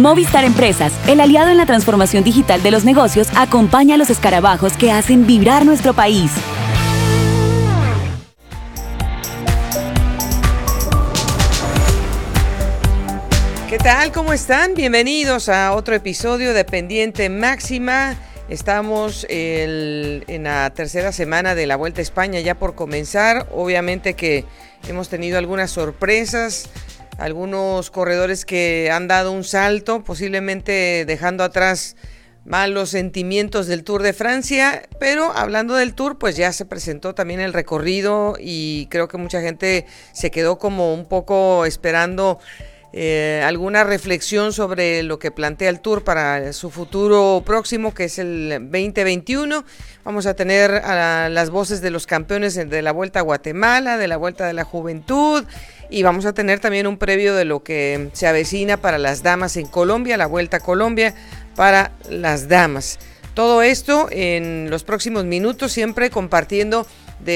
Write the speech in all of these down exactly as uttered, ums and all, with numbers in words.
Movistar Empresas, el aliado en la transformación digital de los negocios, acompaña a los escarabajos que hacen vibrar nuestro país. ¿Qué tal? ¿Cómo están? Bienvenidos a otro episodio de Pendiente Máxima. Estamos el, en la tercera semana de la Vuelta a España ya por comenzar. Obviamente que hemos tenido algunas sorpresas, algunos corredores que han dado un salto, posiblemente dejando atrás malos sentimientos del Tour de Francia, pero hablando del Tour, pues ya se presentó también el recorrido y creo que mucha gente se quedó como un poco esperando Eh, alguna reflexión sobre lo que plantea el Tour para su futuro próximo, que es el veinte veintiuno. Vamos a tener a las voces de los campeones de la Vuelta a Guatemala, de la Vuelta de la Juventud, y vamos a tener también un previo de lo que se avecina para las damas en Colombia, la Vuelta a Colombia para las damas. Todo esto en los próximos minutos, siempre compartiendo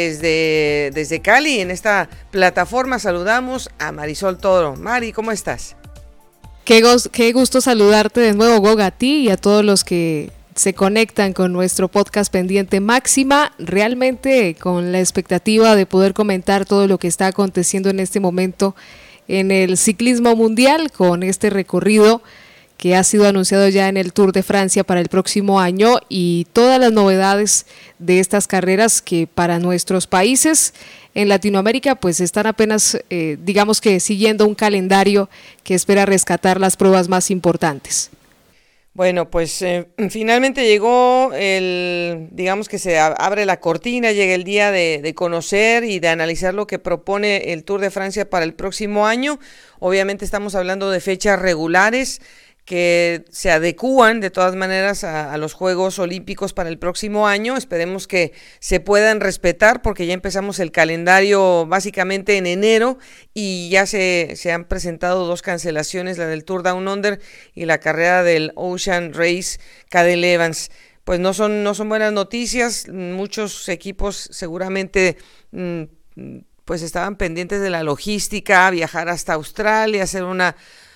Desde, desde Cali, en esta plataforma, saludamos a Marisol Toro. Mari, ¿cómo estás? Qué, go- qué gusto saludarte de nuevo, Goga, a ti y a todos los que se conectan con nuestro podcast Pendiente Máxima, realmente con la expectativa de poder comentar todo lo que está aconteciendo en este momento en el ciclismo mundial, con este recorrido que ha sido anunciado ya en el Tour de Francia para el próximo año y todas las novedades de estas carreras que para nuestros países en Latinoamérica pues están apenas, eh, digamos que siguiendo un calendario que espera rescatar las pruebas más importantes. Bueno, pues eh, finalmente llegó el, digamos que se abre la cortina, llega el día de, de conocer y de analizar lo que propone el Tour de Francia para el próximo año. Obviamente estamos hablando de fechas regulares que se adecúan de todas maneras a, a los Juegos Olímpicos para el próximo año. Esperemos que se puedan respetar porque ya empezamos el calendario básicamente en enero y ya se, se han presentado dos cancelaciones, la del Tour Down Under y la carrera del Ocean Race Cadel Evans. Pues no son, no son buenas noticias, muchos equipos seguramente mmm, pues estaban pendientes de la logística, viajar hasta Australia, hacer una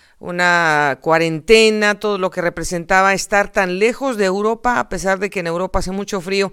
una cuarentena, todo lo que representaba estar tan lejos de Europa, a pesar de que en Europa hace mucho frío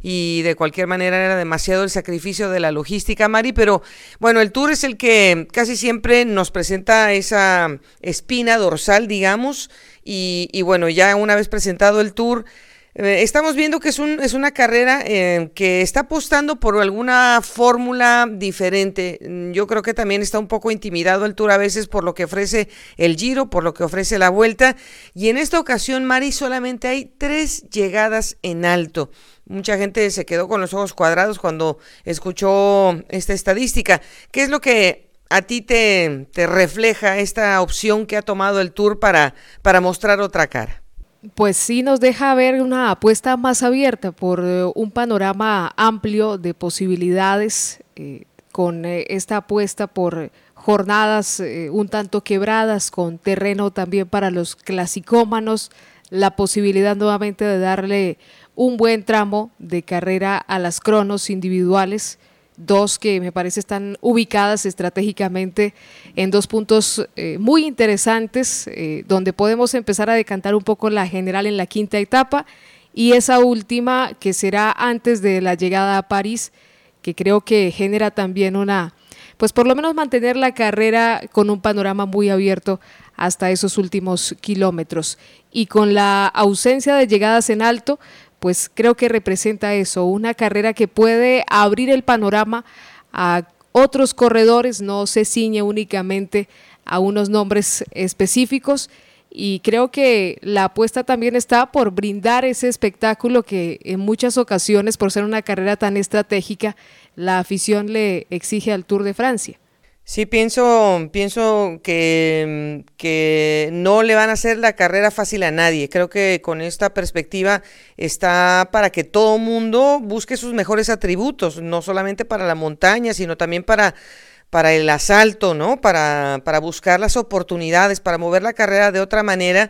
y de cualquier manera era demasiado el sacrificio de la logística, Mari, pero bueno, el Tour es el que casi siempre nos presenta esa espina dorsal, digamos, y, y bueno, ya una vez presentado el Tour, Eh, estamos viendo que es, un, es una carrera eh, que está apostando por alguna fórmula diferente. Yo creo que también está un poco intimidado el Tour a veces por lo que ofrece el Giro, por lo que ofrece la Vuelta. Y en esta ocasión, Mari, solamente hay tres llegadas en alto. Mucha gente se quedó con los ojos cuadrados cuando escuchó esta estadística. ¿Qué es lo que a ti te, te refleja esta opción que ha tomado el Tour para, para mostrar otra cara? Pues sí nos deja ver una apuesta más abierta por eh, un panorama amplio de posibilidades eh, con eh, esta apuesta por jornadas eh, un tanto quebradas, con terreno también para los clasicómanos, la posibilidad nuevamente de darle un buen tramo de carrera a las cronos individuales, dos que me parece están ubicadas estratégicamente en dos puntos eh, muy interesantes, eh, donde podemos empezar a decantar un poco la general en la quinta etapa y esa última que será antes de la llegada a París, que creo que genera también una, pues por lo menos mantener la carrera con un panorama muy abierto hasta esos últimos kilómetros. Y con la ausencia de llegadas en alto, pues creo que representa eso, una carrera que puede abrir el panorama a otros corredores, no se ciñe únicamente a unos nombres específicos y creo que la apuesta también está por brindar ese espectáculo que en muchas ocasiones, por ser una carrera tan estratégica, la afición le exige al Tour de Francia. Sí, pienso, pienso que, que no le van a hacer la carrera fácil a nadie. Creo que con esta perspectiva está para que todo mundo busque sus mejores atributos, no solamente para la montaña, sino también para, para el asalto, ¿no? Para, para buscar las oportunidades, para mover la carrera de otra manera.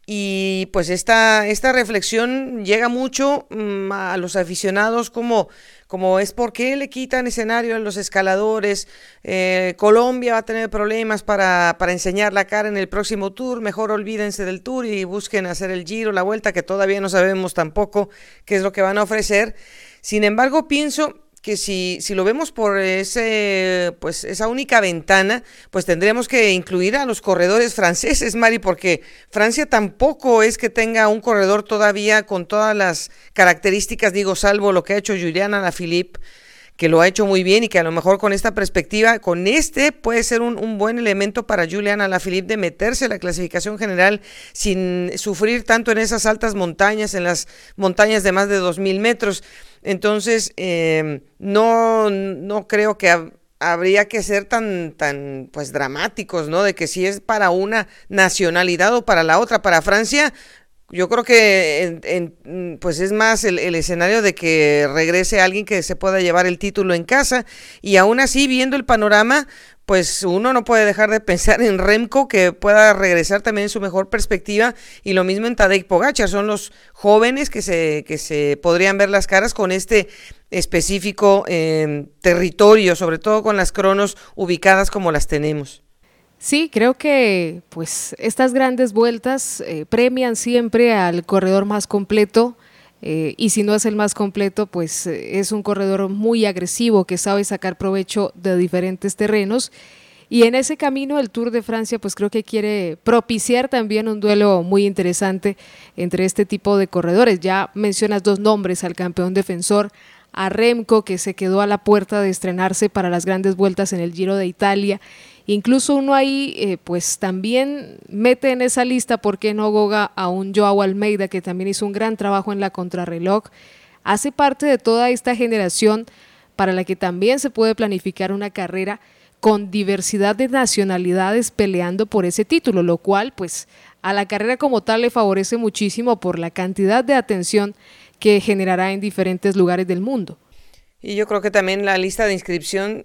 Y pues esta, esta reflexión llega mucho mmm, a los aficionados como, como es por qué le quitan escenario a los escaladores. eh, Colombia va a tener problemas para, para enseñar la cara en el próximo Tour, mejor olvídense del Tour y busquen hacer el Giro, la Vuelta, que todavía no sabemos tampoco qué es lo que van a ofrecer. Sin embargo, pienso que si, si lo vemos por ese, pues esa única ventana, pues tendríamos que incluir a los corredores franceses, Mari, porque Francia tampoco es que tenga un corredor todavía con todas las características, digo, salvo lo que ha hecho Julian Alaphilippe, que lo ha hecho muy bien y que a lo mejor con esta perspectiva, con este puede ser un, un buen elemento para Julian Alaphilippe de meterse en la clasificación general sin sufrir tanto en esas altas montañas, en las montañas de más de dos mil metros. Entonces, eh, no, no creo que hab- habría que ser tan, tan pues dramáticos, ¿no? De que si es para una nacionalidad o para la otra. Para Francia, yo creo que en, en, pues es más el, el escenario de que regrese alguien que se pueda llevar el título en casa, y aún así, viendo el panorama, pues uno no puede dejar de pensar en Remco, que pueda regresar también en su mejor perspectiva, y lo mismo en Tadej Pogačar. Son los jóvenes que se, que se podrían ver las caras con este específico eh, territorio, sobre todo con las cronos ubicadas como las tenemos. Sí, creo que pues estas grandes vueltas eh, premian siempre al corredor más completo, eh, y si no es el más completo, pues eh, es un corredor muy agresivo que sabe sacar provecho de diferentes terrenos, y en ese camino el Tour de Francia pues creo que quiere propiciar también un duelo muy interesante entre este tipo de corredores. Ya mencionas dos nombres, al campeón defensor, a Remco, que se quedó a la puerta de estrenarse para las grandes vueltas en el Giro de Italia. Incluso uno ahí eh, pues también mete en esa lista, ¿por qué no, Goga?, a un Joao Almeida, que también hizo un gran trabajo en la contrarreloj. Hace parte de toda esta generación para la que también se puede planificar una carrera con diversidad de nacionalidades peleando por ese título, lo cual pues a la carrera como tal le favorece muchísimo por la cantidad de atención que generará en diferentes lugares del mundo. Y yo creo que también la lista de inscripción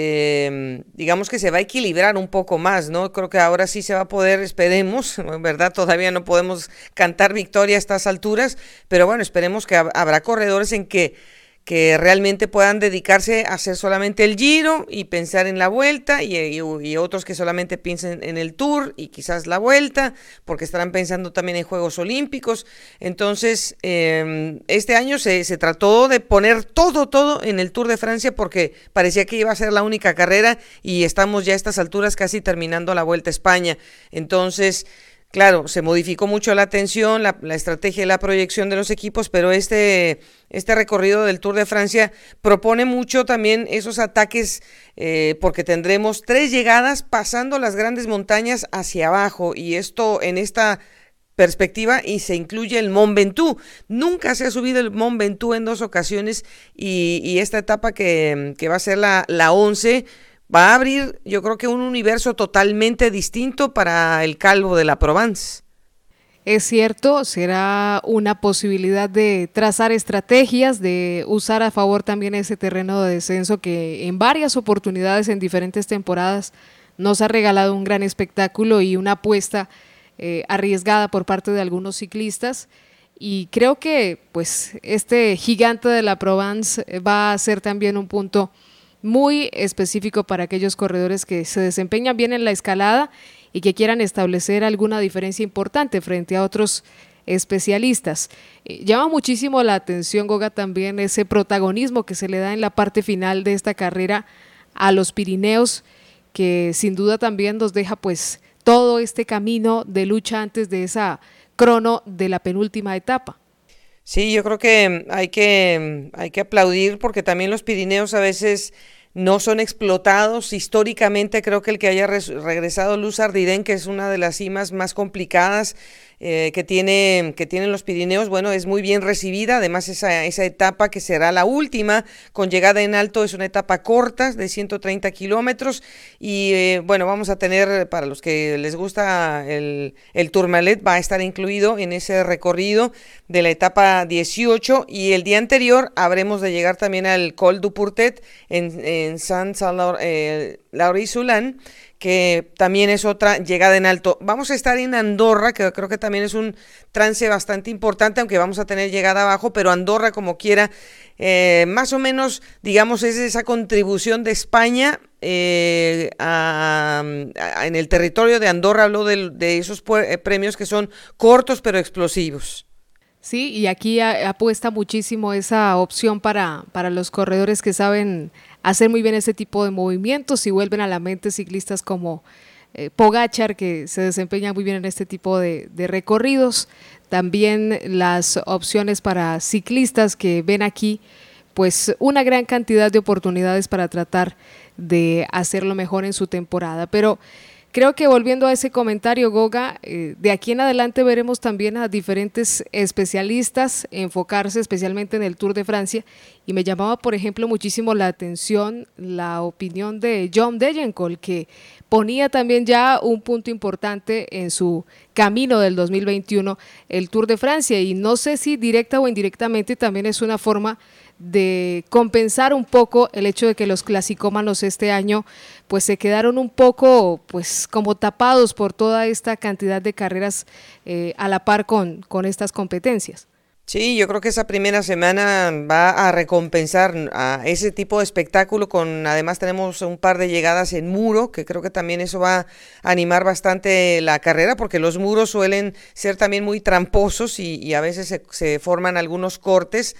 se, digamos que se va a equilibrar un poco más, ¿no? Creo que ahora sí se va a poder, esperemos, en verdad todavía no podemos cantar victoria a estas alturas, pero bueno, esperemos que hab- habrá corredores en que que realmente puedan dedicarse a hacer solamente el Giro y pensar en la Vuelta, y, y, y otros que solamente piensen en el Tour y quizás la Vuelta, porque estarán pensando también en Juegos Olímpicos. Entonces, eh, este año se, se trató de poner todo, todo en el Tour de Francia, porque parecía que iba a ser la única carrera, y estamos ya a estas alturas casi terminando la Vuelta a España. Entonces, claro, se modificó mucho la atención, la, la estrategia y la proyección de los equipos, pero este, este recorrido del Tour de Francia propone mucho también esos ataques, eh, porque tendremos tres llegadas pasando las grandes montañas hacia abajo, y esto en esta perspectiva, y se incluye el Mont Ventoux. Nunca se ha subido el Mont Ventoux en dos ocasiones, y, y esta etapa que, que va a ser la, la once, va a abrir, yo creo que un universo totalmente distinto para el calvo de la Provence. Es cierto, será una posibilidad de trazar estrategias, de usar a favor también ese terreno de descenso que en varias oportunidades en diferentes temporadas nos ha regalado un gran espectáculo y una apuesta eh, arriesgada por parte de algunos ciclistas. Y creo que pues este gigante de la Provence va a ser también un punto muy específico para aquellos corredores que se desempeñan bien en la escalada y que quieran establecer alguna diferencia importante frente a otros especialistas. Eh, llama muchísimo la atención, Goga, también ese protagonismo que se le da en la parte final de esta carrera a los Pirineos, que sin duda también nos deja pues todo este camino de lucha antes de esa crono de la penúltima etapa. Sí, yo creo que hay que, hay que aplaudir, porque también los Pirineos a veces no son explotados. Históricamente creo que el que haya res, regresado Luz Ardiden, que es una de las cimas más complicadas eh, que, tiene, que tienen los Pirineos, bueno, es muy bien recibida. Además, esa, esa etapa que será la última con llegada en alto es una etapa corta de ciento treinta kilómetros, y eh, bueno, vamos a tener, para los que les gusta el, el Tourmalet, va a estar incluido en ese recorrido de la etapa dieciocho, y el día anterior habremos de llegar también al Col du Portet en, en Saint-Laurent-sur-Lann, que también es otra llegada en alto. Vamos a estar en Andorra, que creo que también es un trance bastante importante, aunque vamos a tener llegada abajo, pero Andorra como quiera, eh, más o menos, digamos, es esa contribución de España eh, a, a, en el territorio de Andorra. Hablo de, de esos premios que son cortos pero explosivos. Sí, y aquí a, apuesta muchísimo esa opción para, para los corredores que saben hacer muy bien ese tipo de movimientos y vuelven a la mente ciclistas como eh, Pogačar, que se desempeñan muy bien en este tipo de, de recorridos. También las opciones para ciclistas que ven aquí pues una gran cantidad de oportunidades para tratar de hacerlo mejor en su temporada. Pero creo que volviendo a ese comentario, Goga, eh, de aquí en adelante veremos también a diferentes especialistas enfocarse especialmente en el Tour de Francia, y me llamaba por ejemplo muchísimo la atención la opinión de John Degenkolb, que ponía también ya un punto importante en su camino del dos mil veintiuno, el Tour de Francia, y no sé si directa o indirectamente también es una forma de compensar un poco el hecho de que los clasicómanos este año pues se quedaron un poco pues como tapados por toda esta cantidad de carreras eh, a la par con, con estas competencias. Sí, yo creo que esa primera semana va a recompensar a ese tipo de espectáculo. Con además tenemos un par de llegadas en muro, que creo que también eso va a animar bastante la carrera, porque los muros suelen ser también muy tramposos y, y a veces se, se forman algunos cortes.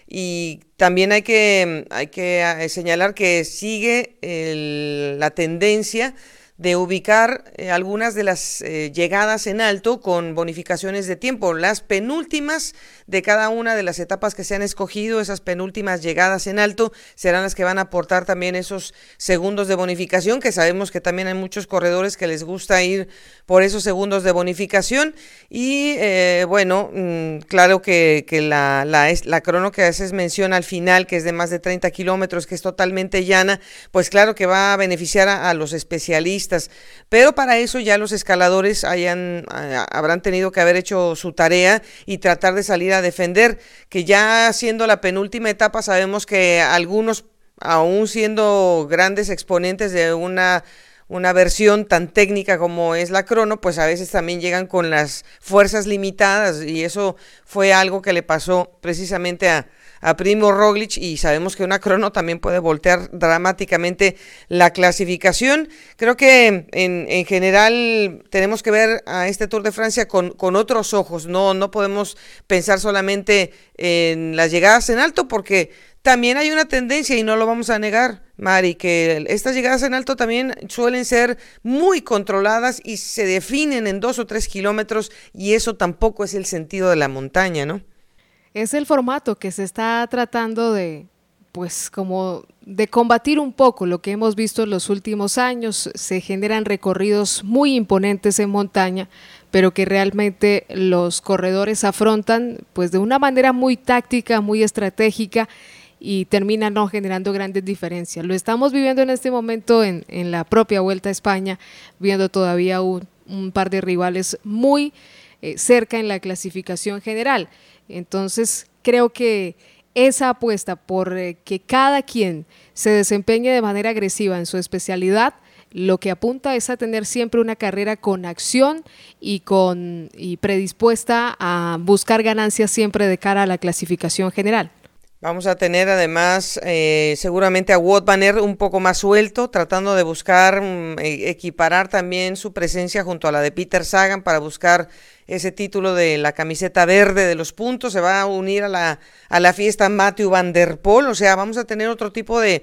Y también hay que, hay que señalar que sigue el, la tendencia de ubicar eh, algunas de las eh, llegadas en alto con bonificaciones de tiempo. Las penúltimas de cada una de las etapas que se han escogido, esas penúltimas llegadas en alto, serán las que van a aportar también esos segundos de bonificación, que sabemos que también hay muchos corredores que les gusta ir por esos segundos de bonificación. Y eh, bueno, mmm, claro que, que la, la, la crono que haces mención al final, que es de más de treinta kilómetros, que es totalmente llana, pues claro que va a beneficiar a, a los especialistas. Pero para eso ya los escaladores hayan, habrán tenido que haber hecho su tarea y tratar de salir a defender, que ya siendo la penúltima etapa sabemos que algunos, aún siendo grandes exponentes de una una versión tan técnica como es la crono, pues a veces también llegan con las fuerzas limitadas, y eso fue algo que le pasó precisamente a a Primo Roglic, y sabemos que una crono también puede voltear dramáticamente la clasificación. Creo que en, en general tenemos que ver a este Tour de Francia con, con otros ojos, no, no podemos pensar solamente en las llegadas en alto, porque también hay una tendencia, y no lo vamos a negar, Mari, que estas llegadas en alto también suelen ser muy controladas y se definen en dos o tres kilómetros, y eso tampoco es el sentido de la montaña, ¿no? Es el formato que se está tratando de, pues como de combatir un poco lo que hemos visto en los últimos años. Se generan recorridos muy imponentes en montaña, pero que realmente los corredores afrontan pues de una manera muy táctica, muy estratégica, y terminan no generando grandes diferencias. Lo estamos viviendo en este momento en, en la propia Vuelta a España, viendo todavía un, un par de rivales muy eh, cerca en la clasificación general. Entonces creo que esa apuesta por eh, que cada quien se desempeñe de manera agresiva en su especialidad, lo que apunta es a tener siempre una carrera con acción y, con, y predispuesta a buscar ganancias siempre de cara a la clasificación general. Vamos a tener además eh, seguramente a Wout van Aert un poco más suelto, tratando de buscar um, equiparar también su presencia junto a la de Peter Sagan para buscar ese título de la camiseta verde de los puntos. Se va a unir a la, a la fiesta Mathieu van der Poel, o sea, vamos a tener otro tipo de,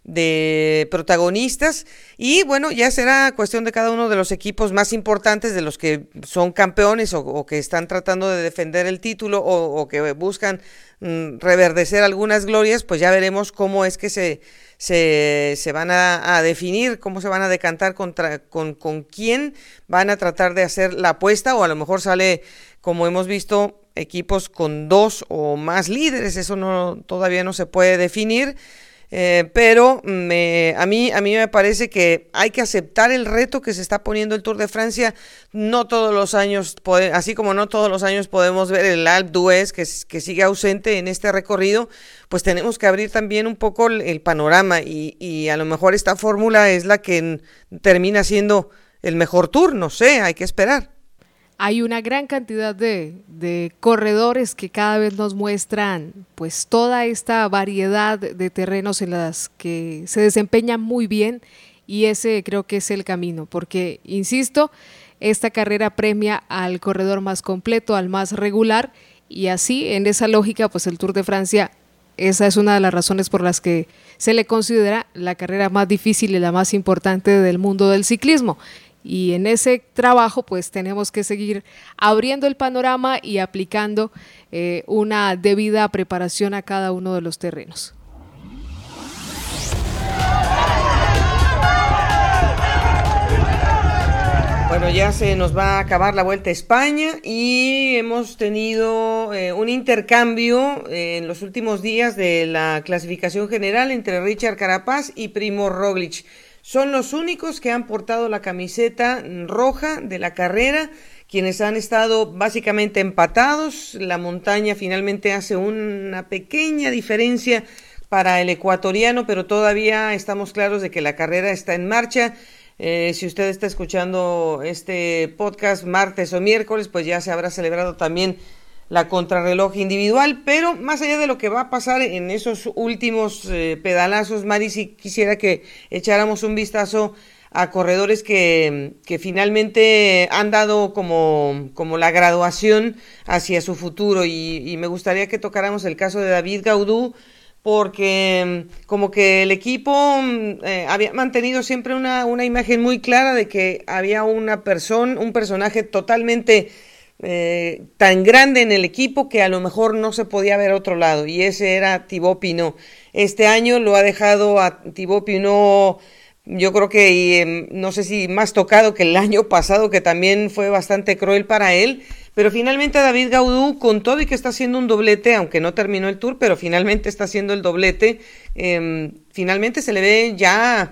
de protagonistas, y bueno, ya será cuestión de cada uno de los equipos más importantes, de los que son campeones o, o que están tratando de defender el título o, o que buscan mm, reverdecer algunas glorias. Pues ya veremos cómo es que se, se, se van a, a definir, cómo se van a decantar contra, con, con quién van a tratar de hacer la apuesta, o a lo mejor sale, como hemos visto, equipos con dos o más líderes. Eso no todavía no se puede definir. Eh, pero me, a, mí, a mí me parece que hay que aceptar el reto que se está poniendo el Tour de Francia. No todos los años, pode, así como no todos los años podemos ver el Alpe d'Huez que, que sigue ausente en este recorrido, pues tenemos que abrir también un poco el, el panorama y, y a lo mejor esta fórmula es la que en, termina siendo el mejor Tour, no sé, hay que esperar. Hay una gran cantidad de, de corredores que cada vez nos muestran pues toda esta variedad de terrenos en las que se desempeñan muy bien y ese creo que es el camino, porque insisto, esta carrera premia al corredor más completo, al más regular y así en esa lógica pues el Tour de Francia, esa es una de las razones por las que se le considera la carrera más difícil y la más importante del mundo del ciclismo. Y en ese trabajo pues tenemos que seguir abriendo el panorama y aplicando eh, una debida preparación a cada uno de los terrenos. Bueno, ya se nos va a acabar la Vuelta a España y hemos tenido eh, un intercambio eh, en los últimos días de la clasificación general entre Richard Carapaz y Primož Roglič. Son los únicos que han portado la camiseta roja de la carrera, quienes han estado básicamente empatados. La montaña finalmente hace una pequeña diferencia para el ecuatoriano, pero todavía estamos claros de que la carrera está en marcha. Eh, si usted está escuchando este podcast martes o miércoles, pues ya se habrá celebrado también la contrarreloj individual, pero más allá de lo que va a pasar en esos últimos eh, pedalazos, Mari, si quisiera que echáramos un vistazo a corredores que, que finalmente han dado como, como la graduación hacia su futuro y, y me gustaría que tocáramos el caso de David Gaudu, porque como que el equipo eh, había mantenido siempre una, una imagen muy clara de que había una persona, un personaje totalmente Eh, tan grande en el equipo que a lo mejor no se podía ver a otro lado y ese era Thibaut Pinot. Este año lo ha dejado a Thibaut Pinot, yo creo que eh, no sé si más tocado que el año pasado, que también fue bastante cruel para él, pero finalmente David Gaudu, con todo y que está haciendo un doblete, aunque no terminó el Tour, pero finalmente está haciendo el doblete, eh, finalmente se le ve ya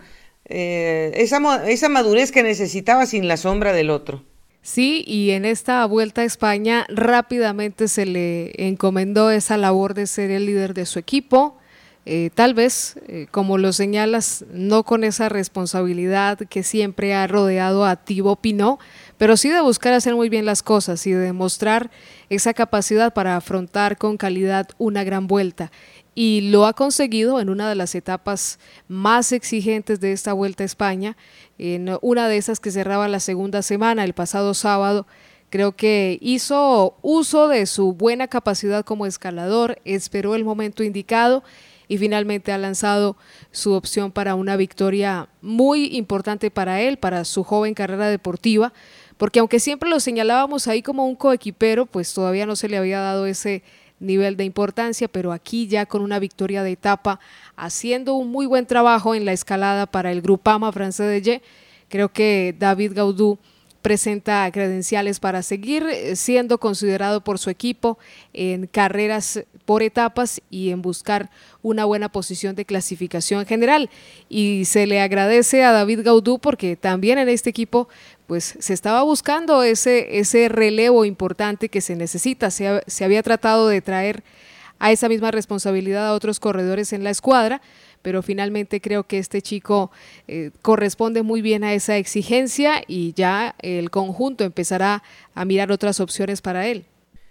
eh, esa, esa madurez que necesitaba sin la sombra del otro. Sí, y en esta Vuelta a España rápidamente se le encomendó esa labor de ser el líder de su equipo, eh, tal vez, eh, como lo señalas, no con esa responsabilidad que siempre ha rodeado a Thibaut Pinot, pero sí de buscar hacer muy bien las cosas y de demostrar esa capacidad para afrontar con calidad una gran vuelta. Y lo ha conseguido en una de las etapas más exigentes de esta Vuelta a España, en una de esas que cerraba la segunda semana, el pasado sábado. Creo que hizo uso de su buena capacidad como escalador, esperó el momento indicado y finalmente ha lanzado su opción para una victoria muy importante para él, para su joven carrera deportiva, porque aunque siempre lo señalábamos ahí como un coequipero, pues todavía no se le había dado ese nivel de importancia, pero aquí ya con una victoria de etapa, haciendo un muy buen trabajo en la escalada para el Groupama Français de Ye, creo que David Gaudu presenta credenciales para seguir siendo considerado por su equipo en carreras por etapas y en buscar una buena posición de clasificación general. Y se le agradece a David Gaudu porque también en este equipo pues se estaba buscando ese, ese relevo importante que se necesita. Se, ha, se había tratado de traer a esa misma responsabilidad a otros corredores en la escuadra, pero finalmente creo que este chico eh, corresponde muy bien a esa exigencia y ya el conjunto empezará a mirar otras opciones para él.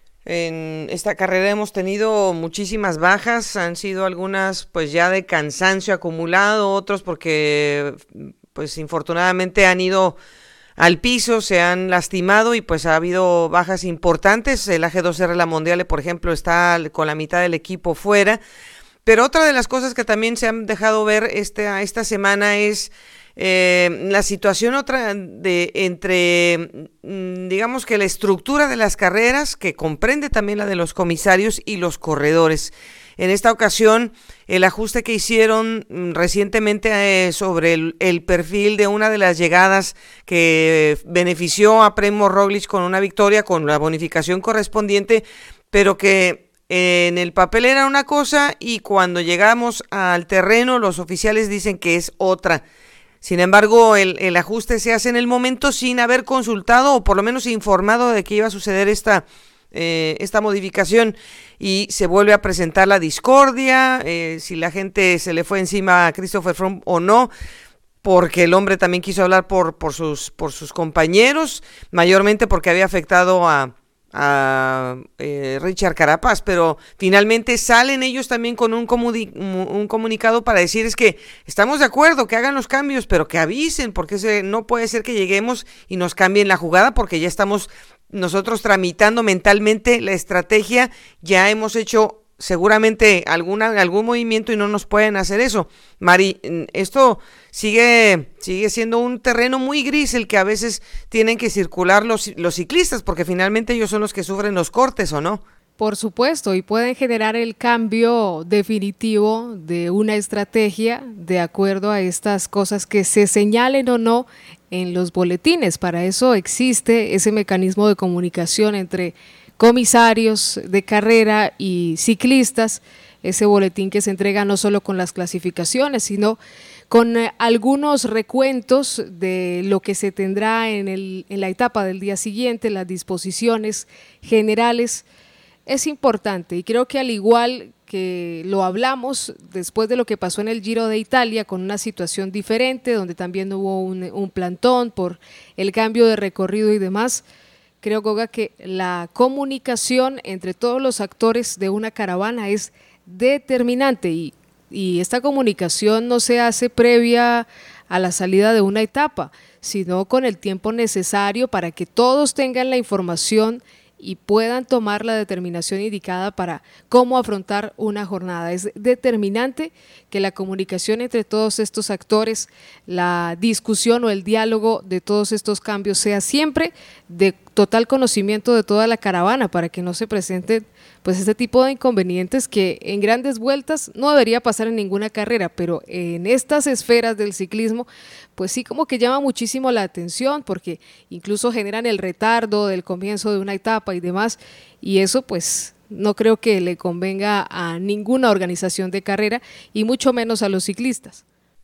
En esta carrera hemos tenido muchísimas bajas, han sido algunas pues ya de cansancio acumulado, otros porque pues infortunadamente han ido al piso, se han lastimado y pues ha habido bajas importantes. El A G dos R La Mondiale, por ejemplo, está con la mitad del equipo fuera. Pero otra de las cosas que también se han dejado ver esta, esta semana es eh, la situación otra de entre, digamos que la estructura de las carreras, que comprende también la de los comisarios y los corredores. En esta ocasión, el ajuste que hicieron recientemente eh, sobre el, el perfil de una de las llegadas que benefició a Primož Roglič con una victoria, con la bonificación correspondiente, pero que en el papel era una cosa y cuando llegamos al terreno los oficiales dicen que es otra. Sin embargo, el, el ajuste se hace en el momento sin haber consultado o por lo menos informado de que iba a suceder esta, eh, esta modificación, y se vuelve a presentar la discordia, eh, si la gente se le fue encima a Christopher Froome o no, porque el hombre también quiso hablar por, por, sus, por sus compañeros, mayormente porque había afectado a... a eh, Richard Carapaz, pero finalmente salen ellos también con un, comuni- un comunicado para decir es que estamos de acuerdo, que hagan los cambios, pero que avisen, porque se, no puede ser que lleguemos y nos cambien la jugada, porque ya estamos nosotros tramitando mentalmente la estrategia, ya hemos hecho seguramente alguna, algún movimiento y no nos pueden hacer eso. Mari, esto sigue, sigue siendo un terreno muy gris el que a veces tienen que circular los, los ciclistas, porque finalmente ellos son los que sufren los cortes, ¿o no? Por supuesto, y pueden generar el cambio definitivo de una estrategia de acuerdo a estas cosas que se señalen o no en los boletines. Para eso existe ese mecanismo de comunicación entre comisarios de carrera y ciclistas, ese boletín que se entrega no solo con las clasificaciones, sino con eh, algunos recuentos de lo que se tendrá en, el, en la etapa del día siguiente, las disposiciones generales. Es importante y creo que al igual que lo hablamos después de lo que pasó en el Giro de Italia con una situación diferente, donde también hubo un, un plantón por el cambio de recorrido y demás, creo, Goga, que la comunicación entre todos los actores de una caravana es determinante y, y esta comunicación no se hace previa a la salida de una etapa, sino con el tiempo necesario para que todos tengan la información y puedan tomar la determinación indicada para cómo afrontar una jornada. Es determinante que la comunicación entre todos estos actores, la discusión o el diálogo de todos estos cambios sea siempre de total conocimiento de toda la caravana para que no se presenten pues este tipo de inconvenientes que en grandes vueltas no debería pasar en ninguna carrera, pero en estas esferas del ciclismo pues sí como que llama muchísimo la atención porque incluso generan el retardo del comienzo de una etapa y demás, y eso pues no creo que le convenga a ninguna organización de carrera y mucho menos a los ciclistas.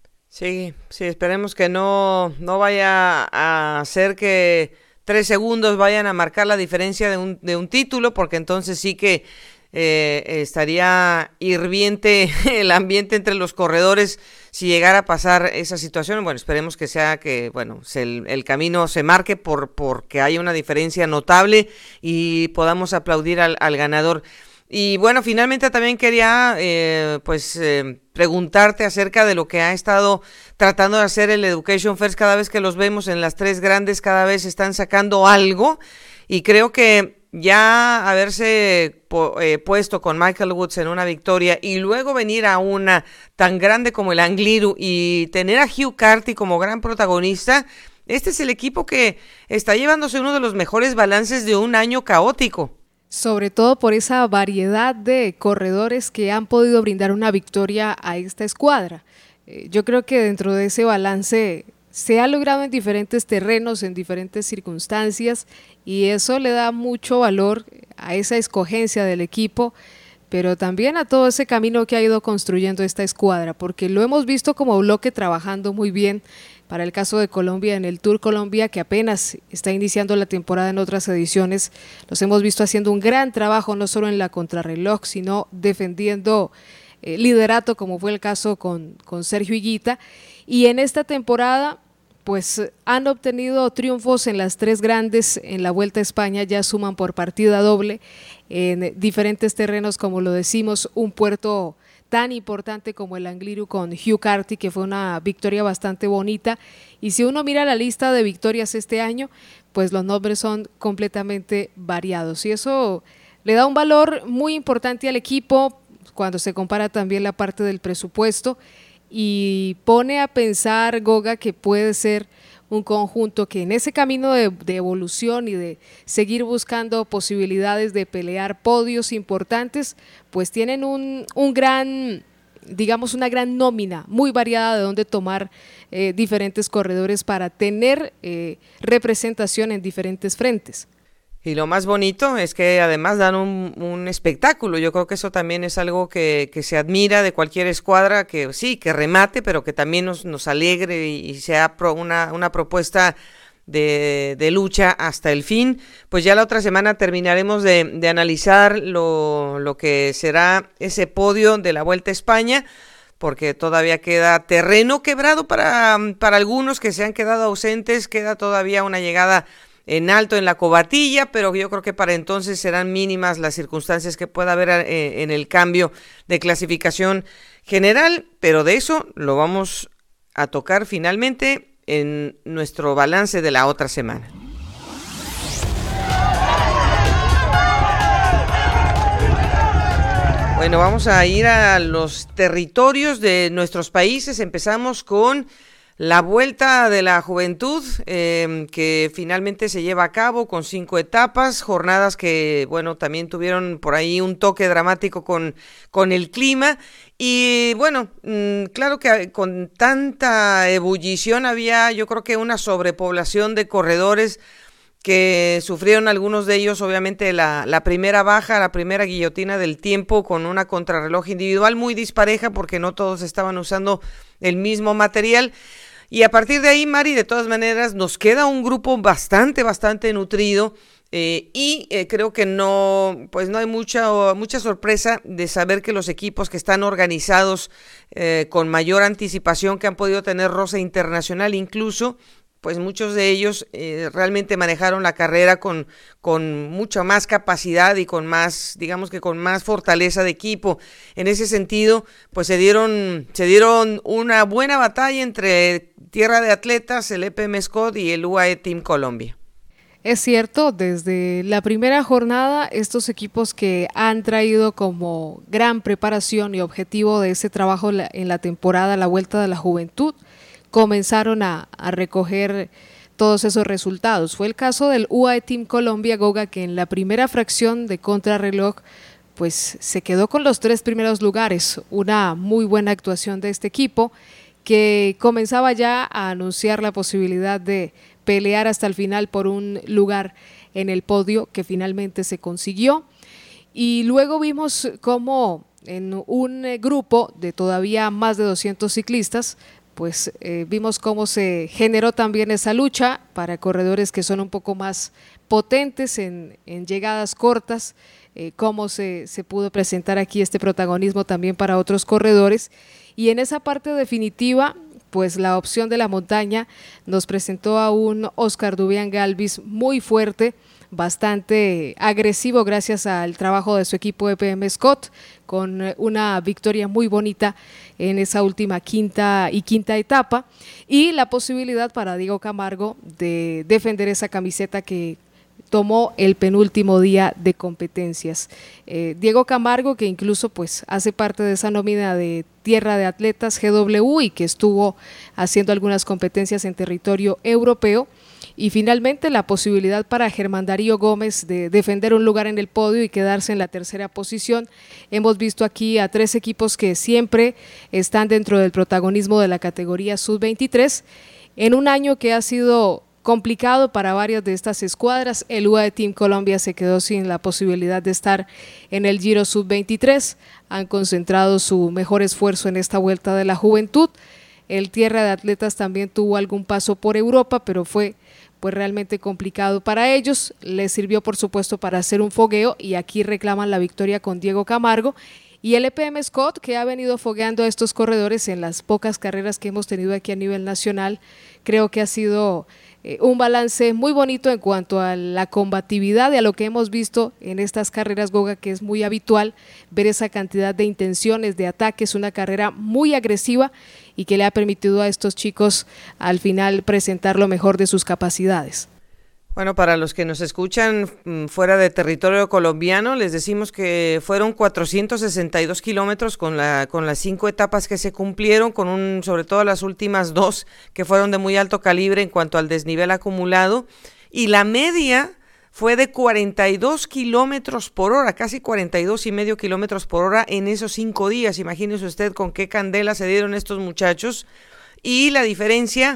Sí, sí, esperemos que no, no vaya a hacer que tres segundos vayan a marcar la diferencia de un, de un título, porque entonces sí que eh, estaría hirviente el ambiente entre los corredores si llegara a pasar esa situación. Bueno, esperemos que sea que, bueno, se, el, el camino se marque por porque haya una diferencia notable y podamos aplaudir al, al ganador. Y bueno, finalmente también quería eh, pues eh, preguntarte acerca de lo que ha estado tratando de hacer el Education First. Cada vez que los vemos en las tres grandes, cada vez están sacando algo, y creo que ya haberse po, eh, puesto con Michael Woods en una victoria y luego venir a una tan grande como el Angliru y tener a Hugh Carty como gran protagonista, este es el equipo que está llevándose uno de los mejores balances de un año caótico. Sobre todo por esa variedad de corredores que han podido brindar una victoria a esta escuadra. Eh, yo creo que dentro de ese balance se ha logrado en diferentes terrenos, en diferentes circunstancias, y eso le da mucho valor a esa escogencia del equipo, pero también a todo ese camino que ha ido construyendo esta escuadra, porque lo hemos visto como bloque trabajando muy bien. Para el caso de Colombia, en el Tour Colombia, que apenas está iniciando la temporada en otras ediciones, los hemos visto haciendo un gran trabajo, no solo en la contrarreloj, sino defendiendo eh, liderato, como fue el caso con, con Sergio Higuita. Y en esta temporada, pues han obtenido triunfos en las tres grandes, en la Vuelta a España ya suman por partida doble, en diferentes terrenos, como lo decimos, un puerto tan importante como el Angliru con Hugh Carty, que fue una victoria bastante bonita, y si uno mira la lista de victorias este año, pues los nombres son completamente variados, y eso le da un valor muy importante al equipo cuando se compara también la parte del presupuesto, y pone a pensar, Goga, que puede ser un conjunto que en ese camino de, de evolución y de seguir buscando posibilidades de pelear podios importantes, pues tienen un, un gran, digamos una gran nómina muy variada de donde tomar eh, diferentes corredores para tener eh, representación en diferentes frentes. Y lo más bonito es que además dan un, un espectáculo. Yo creo que eso también es algo que, que se admira de cualquier escuadra, que sí, que remate, pero que también nos, nos alegre y, y sea pro una, una propuesta de, de lucha hasta el fin. Pues ya la otra semana terminaremos de, de analizar lo, lo que será ese podio de la Vuelta a España, porque todavía queda terreno quebrado para, para algunos que se han quedado ausentes, queda todavía una llegada en alto en la Covatilla, pero yo creo que para entonces serán mínimas las circunstancias que pueda haber eh, en el cambio de clasificación general, pero de eso lo vamos a tocar finalmente en nuestro balance de la otra semana. Bueno, vamos a ir a los territorios de nuestros países. Empezamos con la Vuelta de la Juventud, eh, que finalmente se lleva a cabo con cinco etapas, jornadas que, bueno, también tuvieron por ahí un toque dramático con, con el clima. Y bueno, mmm, claro que con tanta ebullición había, yo creo que una sobrepoblación de corredores que sufrieron algunos de ellos, obviamente, la, la primera baja, la primera guillotina del tiempo con una contrarreloj individual muy dispareja porque no todos estaban usando el mismo material. Y a partir de ahí, Mari, de todas maneras, nos queda un grupo bastante, bastante nutrido eh, y eh, creo que no, pues no hay mucha, mucha sorpresa de saber que los equipos que están organizados eh, con mayor anticipación, que han podido tener roce internacional incluso, pues muchos de ellos eh, realmente manejaron la carrera con, con mucha más capacidad y con más, digamos que con más fortaleza de equipo. En ese sentido, pues se dieron, se dieron una buena batalla entre Tierra de Atletas, el E P M Scott y el U A E Team Colombia. Es cierto, desde la primera jornada, estos equipos que han traído como gran preparación y objetivo de ese trabajo en la temporada, la Vuelta de la Juventud, comenzaron a, a recoger todos esos resultados. Fue el caso del U A E Team Colombia, Goga, que en la primera fracción de contrarreloj pues se quedó con los tres primeros lugares, una muy buena actuación de este equipo que comenzaba ya a anunciar la posibilidad de pelear hasta el final por un lugar en el podio que finalmente se consiguió. Y luego vimos cómo en un grupo de todavía más de doscientos ciclistas, pues eh, vimos cómo se generó también esa lucha para corredores que son un poco más potentes en, en llegadas cortas, eh, cómo se, se pudo presentar aquí este protagonismo también para otros corredores. Y en esa parte definitiva, pues la opción de la montaña nos presentó a un Oscar Dubián Galvis muy fuerte, bastante agresivo gracias al trabajo de su equipo E P M Scott, con una victoria muy bonita en esa última quinta y quinta etapa, y la posibilidad para Diego Camargo de defender esa camiseta que tomó el penúltimo día de competencias. Eh, Diego Camargo, que incluso pues hace parte de esa nómina de Tierra de Atletas G W y que estuvo haciendo algunas competencias en territorio europeo. Y finalmente la posibilidad para Germán Darío Gómez de defender un lugar en el podio y quedarse en la tercera posición. Hemos visto aquí a tres equipos que siempre están dentro del protagonismo de la categoría sub veintitrés en un año que ha sido complicado para varias de estas escuadras. El U A E Team Colombia se quedó sin la posibilidad de estar en el Giro sub veintitrés, han concentrado su mejor esfuerzo en esta Vuelta de la Juventud. El Tierra de Atletas también tuvo algún paso por Europa, pero fue pues realmente complicado para ellos. Les sirvió por supuesto para hacer un fogueo y aquí reclaman la victoria con Diego Camargo. Y el E P M Scott, que ha venido fogueando a estos corredores en las pocas carreras que hemos tenido aquí a nivel nacional, creo que ha sido eh, un balance muy bonito en cuanto a la combatividad y a lo que hemos visto en estas carreras, Goga, que es muy habitual ver esa cantidad de intenciones, de ataques, una carrera muy agresiva y que le ha permitido a estos chicos al final presentar lo mejor de sus capacidades. Bueno, para los que nos escuchan fuera de territorio colombiano, les decimos que fueron cuatrocientos sesenta y dos kilómetros con la con las cinco etapas que se cumplieron, con un sobre todo las últimas dos que fueron de muy alto calibre en cuanto al desnivel acumulado, y la media fue de cuarenta y dos kilómetros por hora, casi cuarenta y dos y medio kilómetros por hora en esos cinco días. Imagínese usted con qué candela se dieron estos muchachos, y la diferencia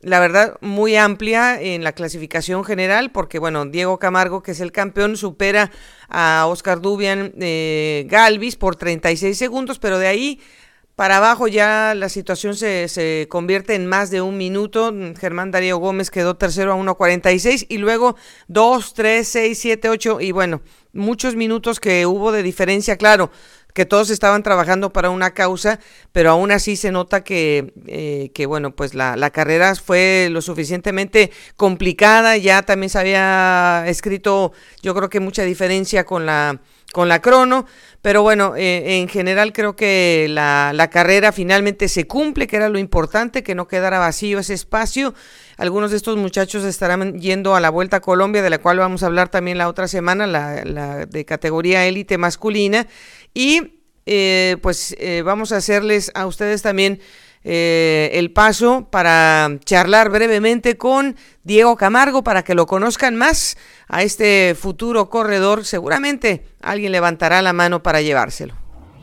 la verdad, muy amplia en la clasificación general, porque, bueno, Diego Camargo, que es el campeón, supera a Oscar Dubian eh, Galvis por treinta y seis segundos, pero de ahí para abajo ya la situación se, se convierte en más de un minuto. Germán Darío Gómez quedó tercero a uno cuarenta y seis y luego dos, tres, seis, siete, ocho y bueno, muchos minutos que hubo de diferencia, claro, que todos estaban trabajando para una causa, pero aún así se nota que, eh, que bueno, pues la, la carrera fue lo suficientemente complicada, ya también se había escrito, yo creo que mucha diferencia con la, con la crono, pero bueno, eh, en general creo que la, la carrera finalmente se cumple, que era lo importante, que no quedara vacío ese espacio. Algunos de estos muchachos estarán yendo a la Vuelta a Colombia, de la cual vamos a hablar también la otra semana, la, la de categoría élite masculina. Y eh, pues eh, vamos a hacerles a ustedes también eh, el paso para charlar brevemente con Diego Camargo para que lo conozcan más a este futuro corredor. Seguramente alguien levantará la mano para llevárselo.